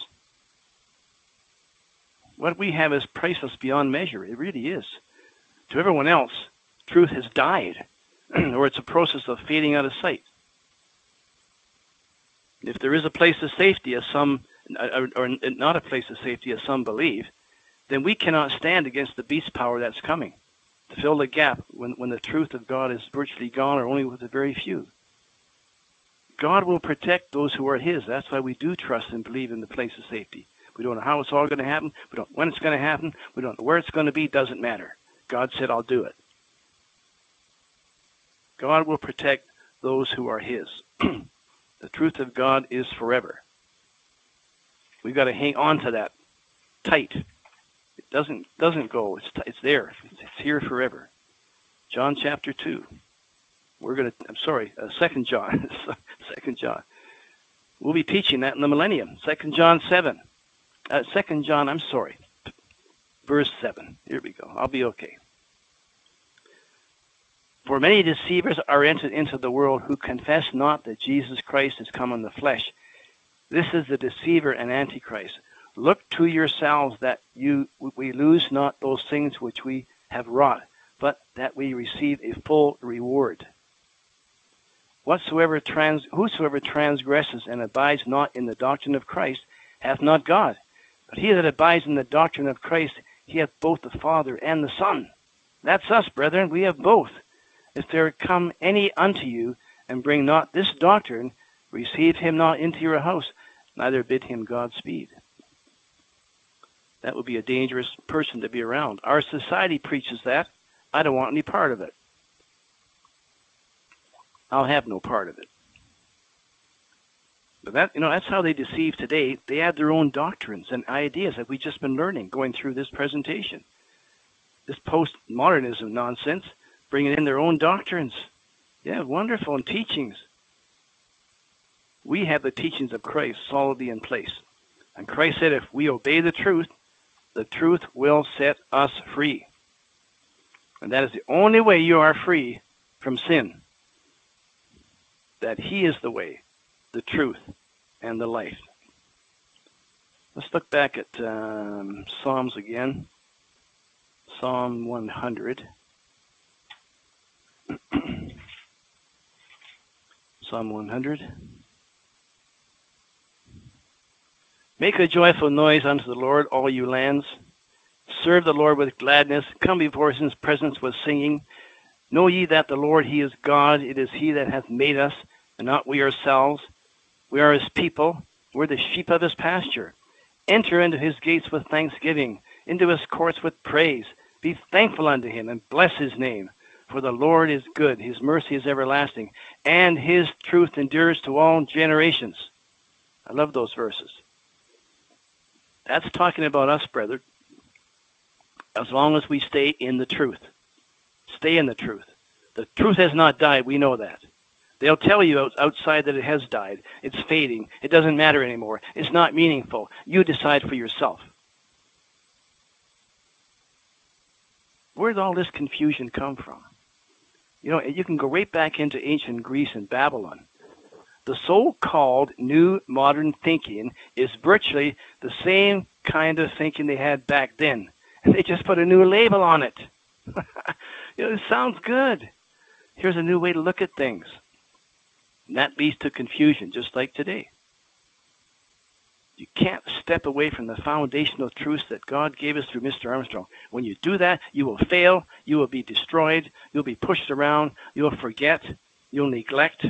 What we have is priceless beyond measure. It really is. To everyone else, truth has died, or it's a process of fading out of sight. If there is a place of safety, as some, or, or not a place of safety, as some believe, then we cannot stand against the beast power that's coming to fill the gap when, when the truth of God is virtually gone or only with a very few. God will protect those who are His. That's why we do trust and believe in the place of safety. We don't know how it's all going to happen. We don't know when it's going to happen. We don't know where it's going to be. Doesn't matter. God said, I'll do it. God will protect those who are His. The truth of God is forever. We've got to hang on to that tight. It doesn't doesn't go. It's it's there. It's, it's here forever. John chapter two. We're gonna. I'm sorry. Uh, Second John. Second John. We'll be teaching that in the millennium. Second John seven. Uh, Second John. I'm sorry. Verse seven. Here we go. I'll be okay. For many deceivers are entered into the world who confess not that Jesus Christ is come in the flesh. This is the deceiver and antichrist. Look to yourselves that you we lose not those things which we have wrought, but that we receive a full reward. Whatsoever trans, whosoever transgresses and abides not in the doctrine of Christ hath not God. But he that abides in the doctrine of Christ, he hath both the Father and the Son. That's us, brethren. We have both. If there come any unto you, and bring not this doctrine, receive him not into your house, neither bid him Godspeed. That would be a dangerous person to be around. Our society preaches that. I don't want any part of it. I'll have no part of it. But that, you know, that's how they deceive today. They add their own doctrines and ideas that we've just been learning going through this presentation. this postmodernism nonsense, bringing in their own doctrines. Yeah, wonderful, and teachings. We have the teachings of Christ solidly in place. And Christ said if we obey the truth, the truth will set us free. And that is the only way you are free from sin. That he is the way, the truth, and the life. Let's look back at um, Psalms again. Psalm one hundred. Psalm one hundred. Make a joyful noise unto the Lord, all you lands. Serve the Lord with gladness. Come before his presence with singing. Know ye that the Lord, he is God. It is he that hath made us, and not we ourselves. We are his people. We're the sheep of his pasture. Enter into his gates with thanksgiving, into his courts with praise. Be thankful unto him, and bless his name. For the Lord is good. His mercy is everlasting, and his truth endures to all generations. I love those verses. That's talking about us, brother, as long as we stay in the truth. Stay in the truth. The truth has not died. We know that. They'll tell you outside that it has died. It's fading. It doesn't matter anymore. It's not meaningful. You decide for yourself. Where did all this confusion come from? You know, you can go right back into ancient Greece and Babylon. The so-called new modern thinking is virtually the same kind of thinking they had back then. And they just put a new label on it. You know, it sounds good. Here's a new way to look at things. And that leads to confusion, just like today. You can't step away from the foundational truths that God gave us through Mister Armstrong. When you do that, you will fail, you will be destroyed, you'll be pushed around, you'll forget, you'll neglect.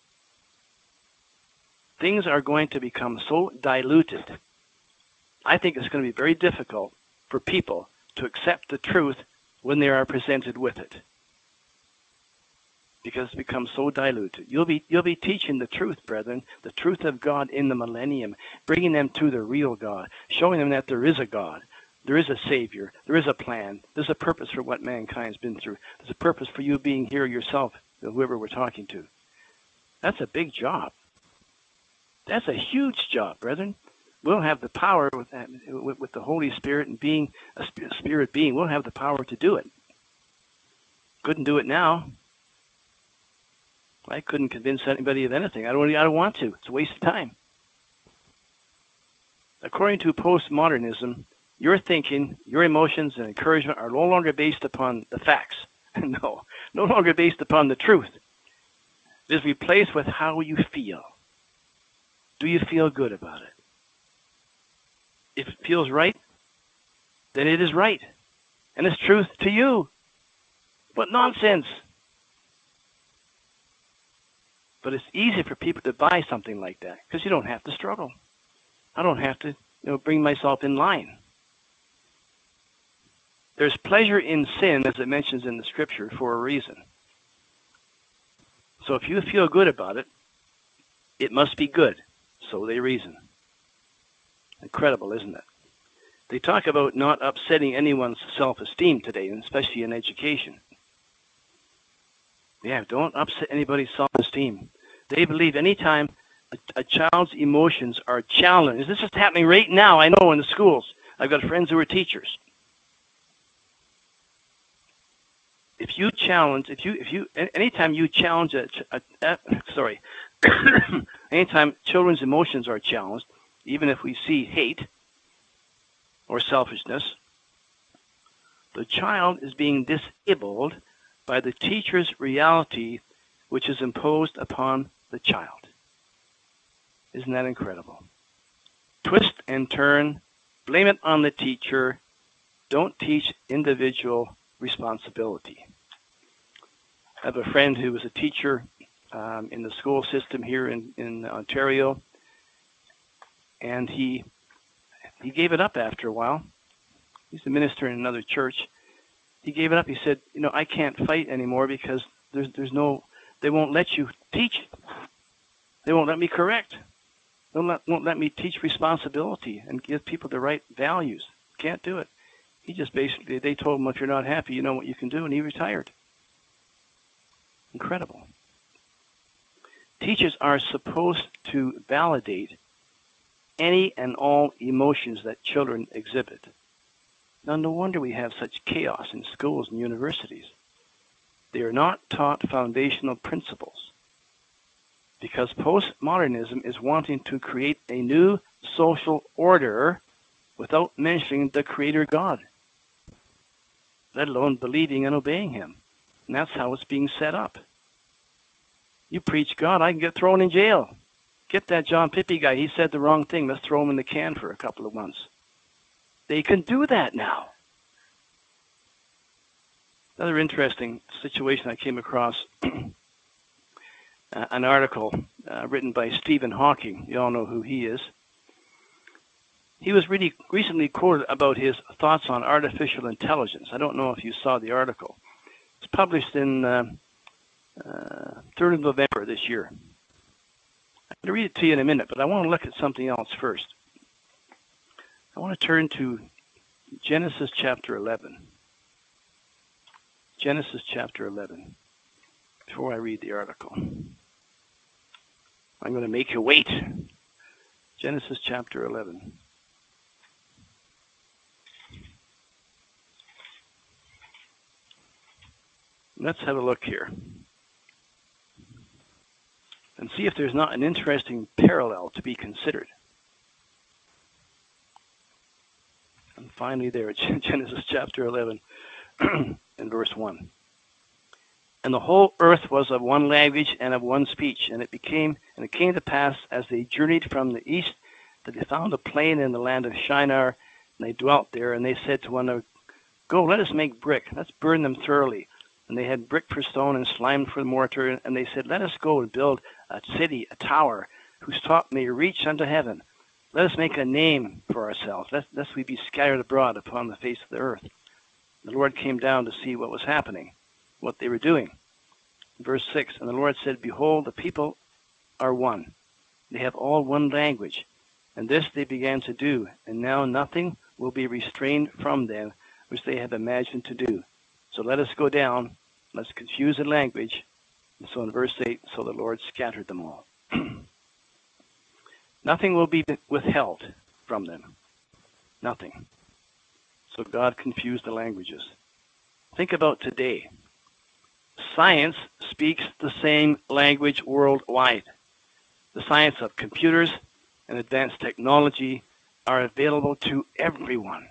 Things are going to become so diluted. I think it's going to be very difficult for people to accept the truth when they are presented with it, because it becomes so diluted. You'll be you'll be teaching the truth, brethren, the truth of God in the millennium, bringing them to the real God, showing them that there is a God, there is a Savior, there is a plan, there's a purpose for what mankind's been through. There's a purpose for you being here yourself, whoever we're talking to. That's a big job. That's a huge job, brethren. We'll have the power with, that, with, with the Holy Spirit and being a spirit being. We'll have the power to do it. Couldn't do it now. I couldn't convince anybody of anything. I don't, I don't want to. It's a waste of time. According to postmodernism, your thinking, your emotions, and encouragement are no longer based upon the facts. No, no longer based upon the truth. It is replaced with how you feel. Do you feel good about it? If it feels right, then it is right. And it's truth to you. But nonsense. But it's easy for people to buy something like that because you don't have to struggle. I don't have to, you know, bring myself in line. There's pleasure in sin, as it mentions in the scripture, for a reason. So if you feel good about it, it must be good. So they reason. Incredible, isn't it? They talk about not upsetting anyone's self-esteem today, and especially in education. Yeah, don't upset anybody's self-esteem. They believe anytime a, a child's emotions are challenged. This is happening right now, I know, in the schools. I've got friends who are teachers. If you challenge, if you, if you, anytime you challenge a, a, a sorry, anytime children's emotions are challenged, even if we see hate or selfishness, the child is being disabled by the teacher's reality, which is imposed upon the child. Isn't that incredible? Twist and turn, blame it on the teacher. Don't teach individual responsibility. I have a friend who was a teacher um, in the school system here in, in Ontario, and he he gave it up after a while. He's a minister in another church. He gave it up. He said, you know, I can't fight anymore because there's there's no, they won't let you teach. They won't let me correct. They won't let, won't let me teach responsibility and give people the right values. Can't do it. He just basically, they told him, if you're not happy, you know what you can do, and he retired. Incredible. Teachers are supposed to validate any and all emotions that children exhibit. Now, no wonder we have such chaos in schools and universities. They are not taught foundational principles, because postmodernism is wanting to create a new social order without mentioning the Creator God, let alone believing and obeying Him. And that's how it's being set up. You preach God, I can get thrown in jail. Get that John Pippi guy, he said the wrong thing, let's throw him in the can for a couple of months. They can do that now. Another interesting situation I came across, uh, an article uh, written by Stephen Hawking. You all know who he is. He was really recently quoted about his thoughts on artificial intelligence. I don't know if you saw the article. It's published in uh, uh, third of November this year. I'm going to read it to you in a minute, but I want to look at something else first. I want to turn to Genesis chapter eleven. Genesis chapter eleven, before I read the article. I'm going to make you wait. Genesis chapter eleven. Let's have a look here and see if there's not an interesting parallel to be considered. And finally there, Genesis chapter eleven and verse one. And the whole earth was of one language and of one speech, and it became and it came to pass as they journeyed from the east that they found a plain in the land of Shinar, and they dwelt there, and they said to one another, Go, let us make brick, let's burn them thoroughly. And they had brick for stone and slime for mortar, and they said, Let us go and build a city, a tower, whose top may reach unto heaven. Let us make a name for ourselves, lest, lest we be scattered abroad upon the face of the earth. The Lord came down to see what was happening, what they were doing. Verse six, And the Lord said, Behold, the people are one. They have all one language. And this they began to do, and now nothing will be restrained from them, which they have imagined to do. So let us go down, let's confuse the language. And so in verse eight, so the Lord scattered them all. Nothing will be withheld from them. Nothing. So God confused the languages. Think about today. Science speaks the same language worldwide. The science of computers and advanced technology are available to everyone.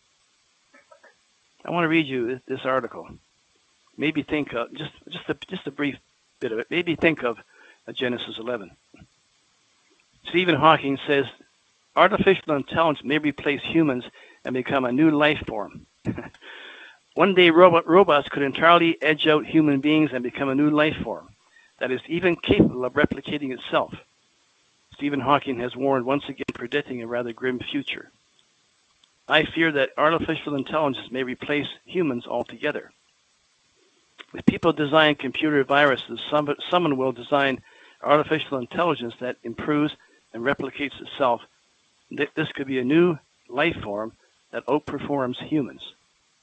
I want to read you this article. Maybe think of, just, just, a, just a brief bit of it, maybe think of Genesis eleven. Stephen Hawking says, artificial intelligence may replace humans and become a new life form. One day robot, robots could entirely edge out human beings and become a new life form that is even capable of replicating itself. Stephen Hawking has warned, once again predicting a rather grim future. I fear that artificial intelligence may replace humans altogether. If people design computer viruses, some, someone will design artificial intelligence that improves and replicates itself. This could be a new life form that outperforms humans.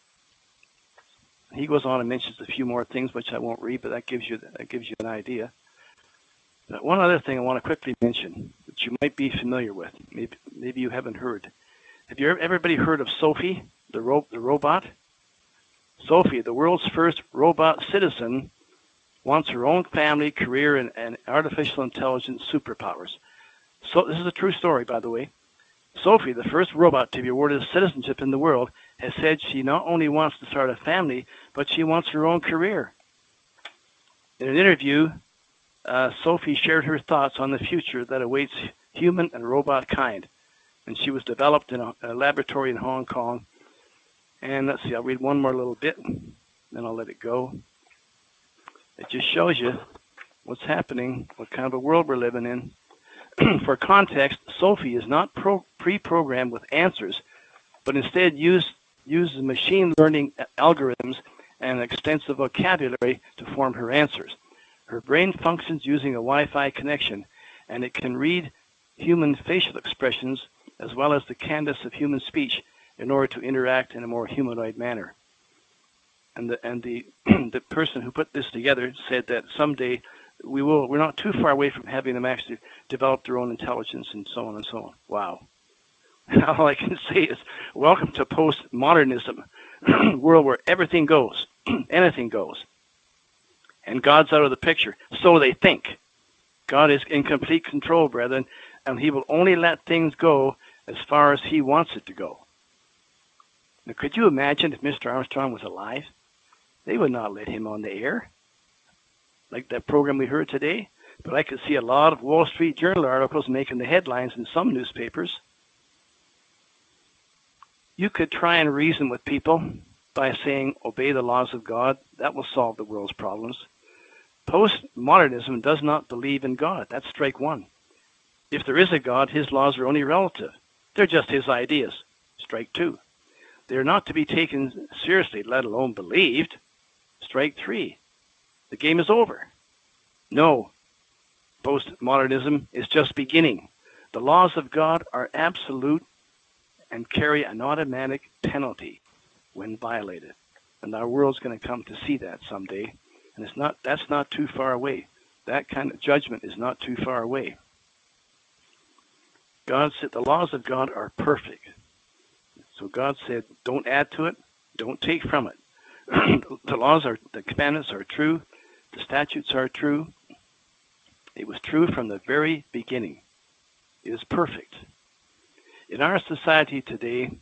He goes on and mentions a few more things, which I won't read, but that gives you that gives you an idea. But one other thing I want to quickly mention, that you might be familiar with, maybe maybe you haven't heard. Have you ever, everybody heard of Sophie, the ro the robot? Sophie, the world's first robot citizen, wants her own family, career, and, and artificial intelligence superpowers. So this is a true story, by the way. Sophie, the first robot to be awarded citizenship in the world, has said she not only wants to start a family, but she wants her own career. In an interview, uh, Sophie shared her thoughts on the future that awaits human and robot kind. And she was developed in a, a laboratory in Hong Kong. And let's see, I'll read one more little bit, then I'll let it go. It just shows you what's happening, what kind of a world we're living in. For context, Sophie is not pro pre-programmed with answers, but instead use, uses machine learning algorithms and an extensive vocabulary to form her answers. Her brain functions using a Wi-Fi connection, and it can read human facial expressions as well as the cadence of human speech in order to interact in a more humanoid manner. And the and the the person who put this together said that someday we will we're not too far away from having them actually develop their own intelligence and so on and so on. Wow. All I can say is welcome to postmodernism, world where everything goes, anything goes. And God's out of the picture. So they think. God is in complete control, brethren, and he will only let things go as far as he wants it to go. Now, could you imagine if Mister Armstrong was alive? They would not let him on the air, like that program we heard today. But I could see a lot of Wall Street Journal articles making the headlines in some newspapers. You could try and reason with people by saying, obey the laws of God. That will solve the world's problems. Postmodernism does not believe in God. That's strike one. If there is a God, his laws are only relative. They're just his ideas. Strike two. They're not to be taken seriously, let alone believed. Strike three. The game is over. No. Postmodernism is just beginning. The laws of God are absolute and carry an automatic penalty when violated. And our world's going to come to see that someday. And it's not that's not too far away. That kind of judgment is not too far away. God said the laws of God are perfect. So God said, don't add to it, don't take from it. The laws are, the commandments are true, the statutes are true. It was true from the very beginning. It is perfect. In our society today,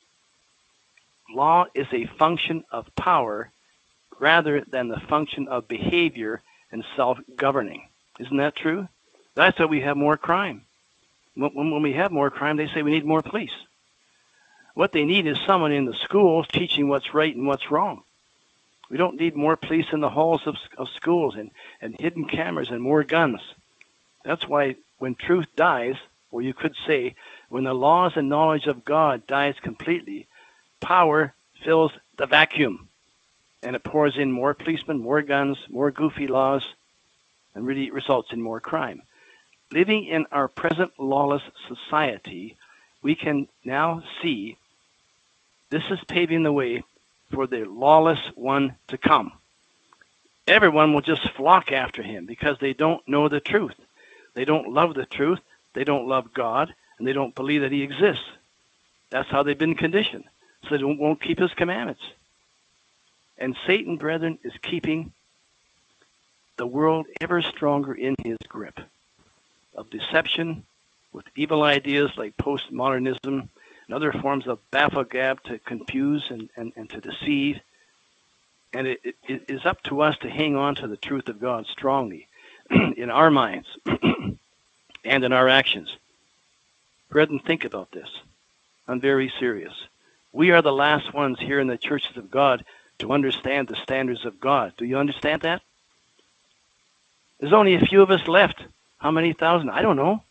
law is a function of power rather than the function of behavior and self-governing. Isn't that true? That's why we have more crime. When, when we have more crime, they say we need more police. What they need is someone in the schools teaching what's right and what's wrong. We don't need more police in the halls of, of schools and, and hidden cameras and more guns. That's why when truth dies, or you could say, when the laws and knowledge of God dies completely, power fills the vacuum. And it pours in more policemen, more guns, more goofy laws, and really results in more crime. Living in our present lawless society, we can now see this is paving the way for the lawless one to come. Everyone will just flock after him because they don't know the truth. They don't love the truth. They don't love God, and they don't believe that he exists. That's how they've been conditioned. So they won't keep his commandments. And Satan, brethren, is keeping the world ever stronger in his grip of deception with evil ideas like postmodernism and other forms of baffle-gab to confuse and, and, and to deceive. And it, it, it is up to us to hang on to the truth of God strongly in our minds and in our actions. Brethren, think about this. I'm very serious. We are the last ones here in the churches of God to understand the standards of God. Do you understand that? There's only a few of us left. How many thousand? I don't know.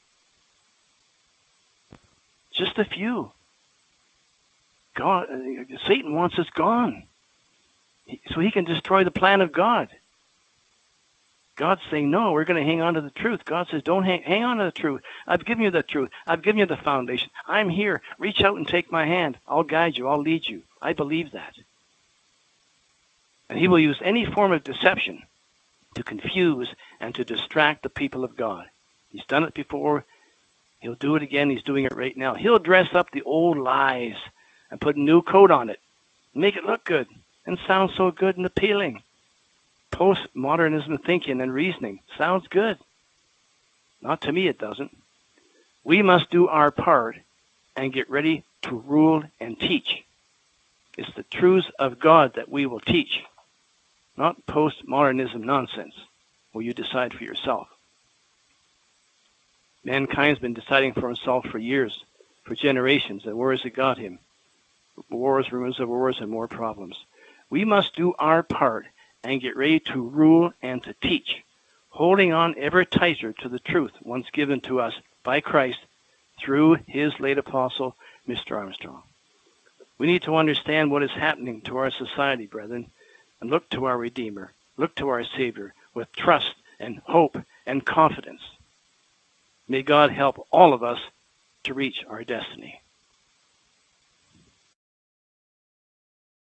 Just a few. God, Satan wants us gone so he can destroy the plan of God. God's saying, no, we're going to hang on to the truth. God says, don't hang, hang on to the truth. I've given you the truth. I've given you the foundation. I'm here. Reach out and take my hand. I'll guide you. I'll lead you. I believe that. And he will use any form of deception to confuse and to distract the people of God. He's done it before. He'll do it again. He's doing it right now. He'll dress up the old lies and put a new coat on it, make it look good and sound so good and appealing. Postmodernism thinking and reasoning sounds good. Not to me, it doesn't. We must do our part and get ready to rule and teach. It's the truths of God that we will teach, not postmodernism nonsense, where you decide for yourself. Mankind's been deciding for himself for years, for generations, and where has it got him? Wars, rumors of wars, and more problems. We must do our part and get ready to rule and to teach, holding on ever tighter to the truth once given to us by Christ through his late apostle, Mister Armstrong. We need to understand what is happening to our society, brethren, and look to our Redeemer, look to our Savior with trust and hope and confidence. May God help all of us to reach our destiny.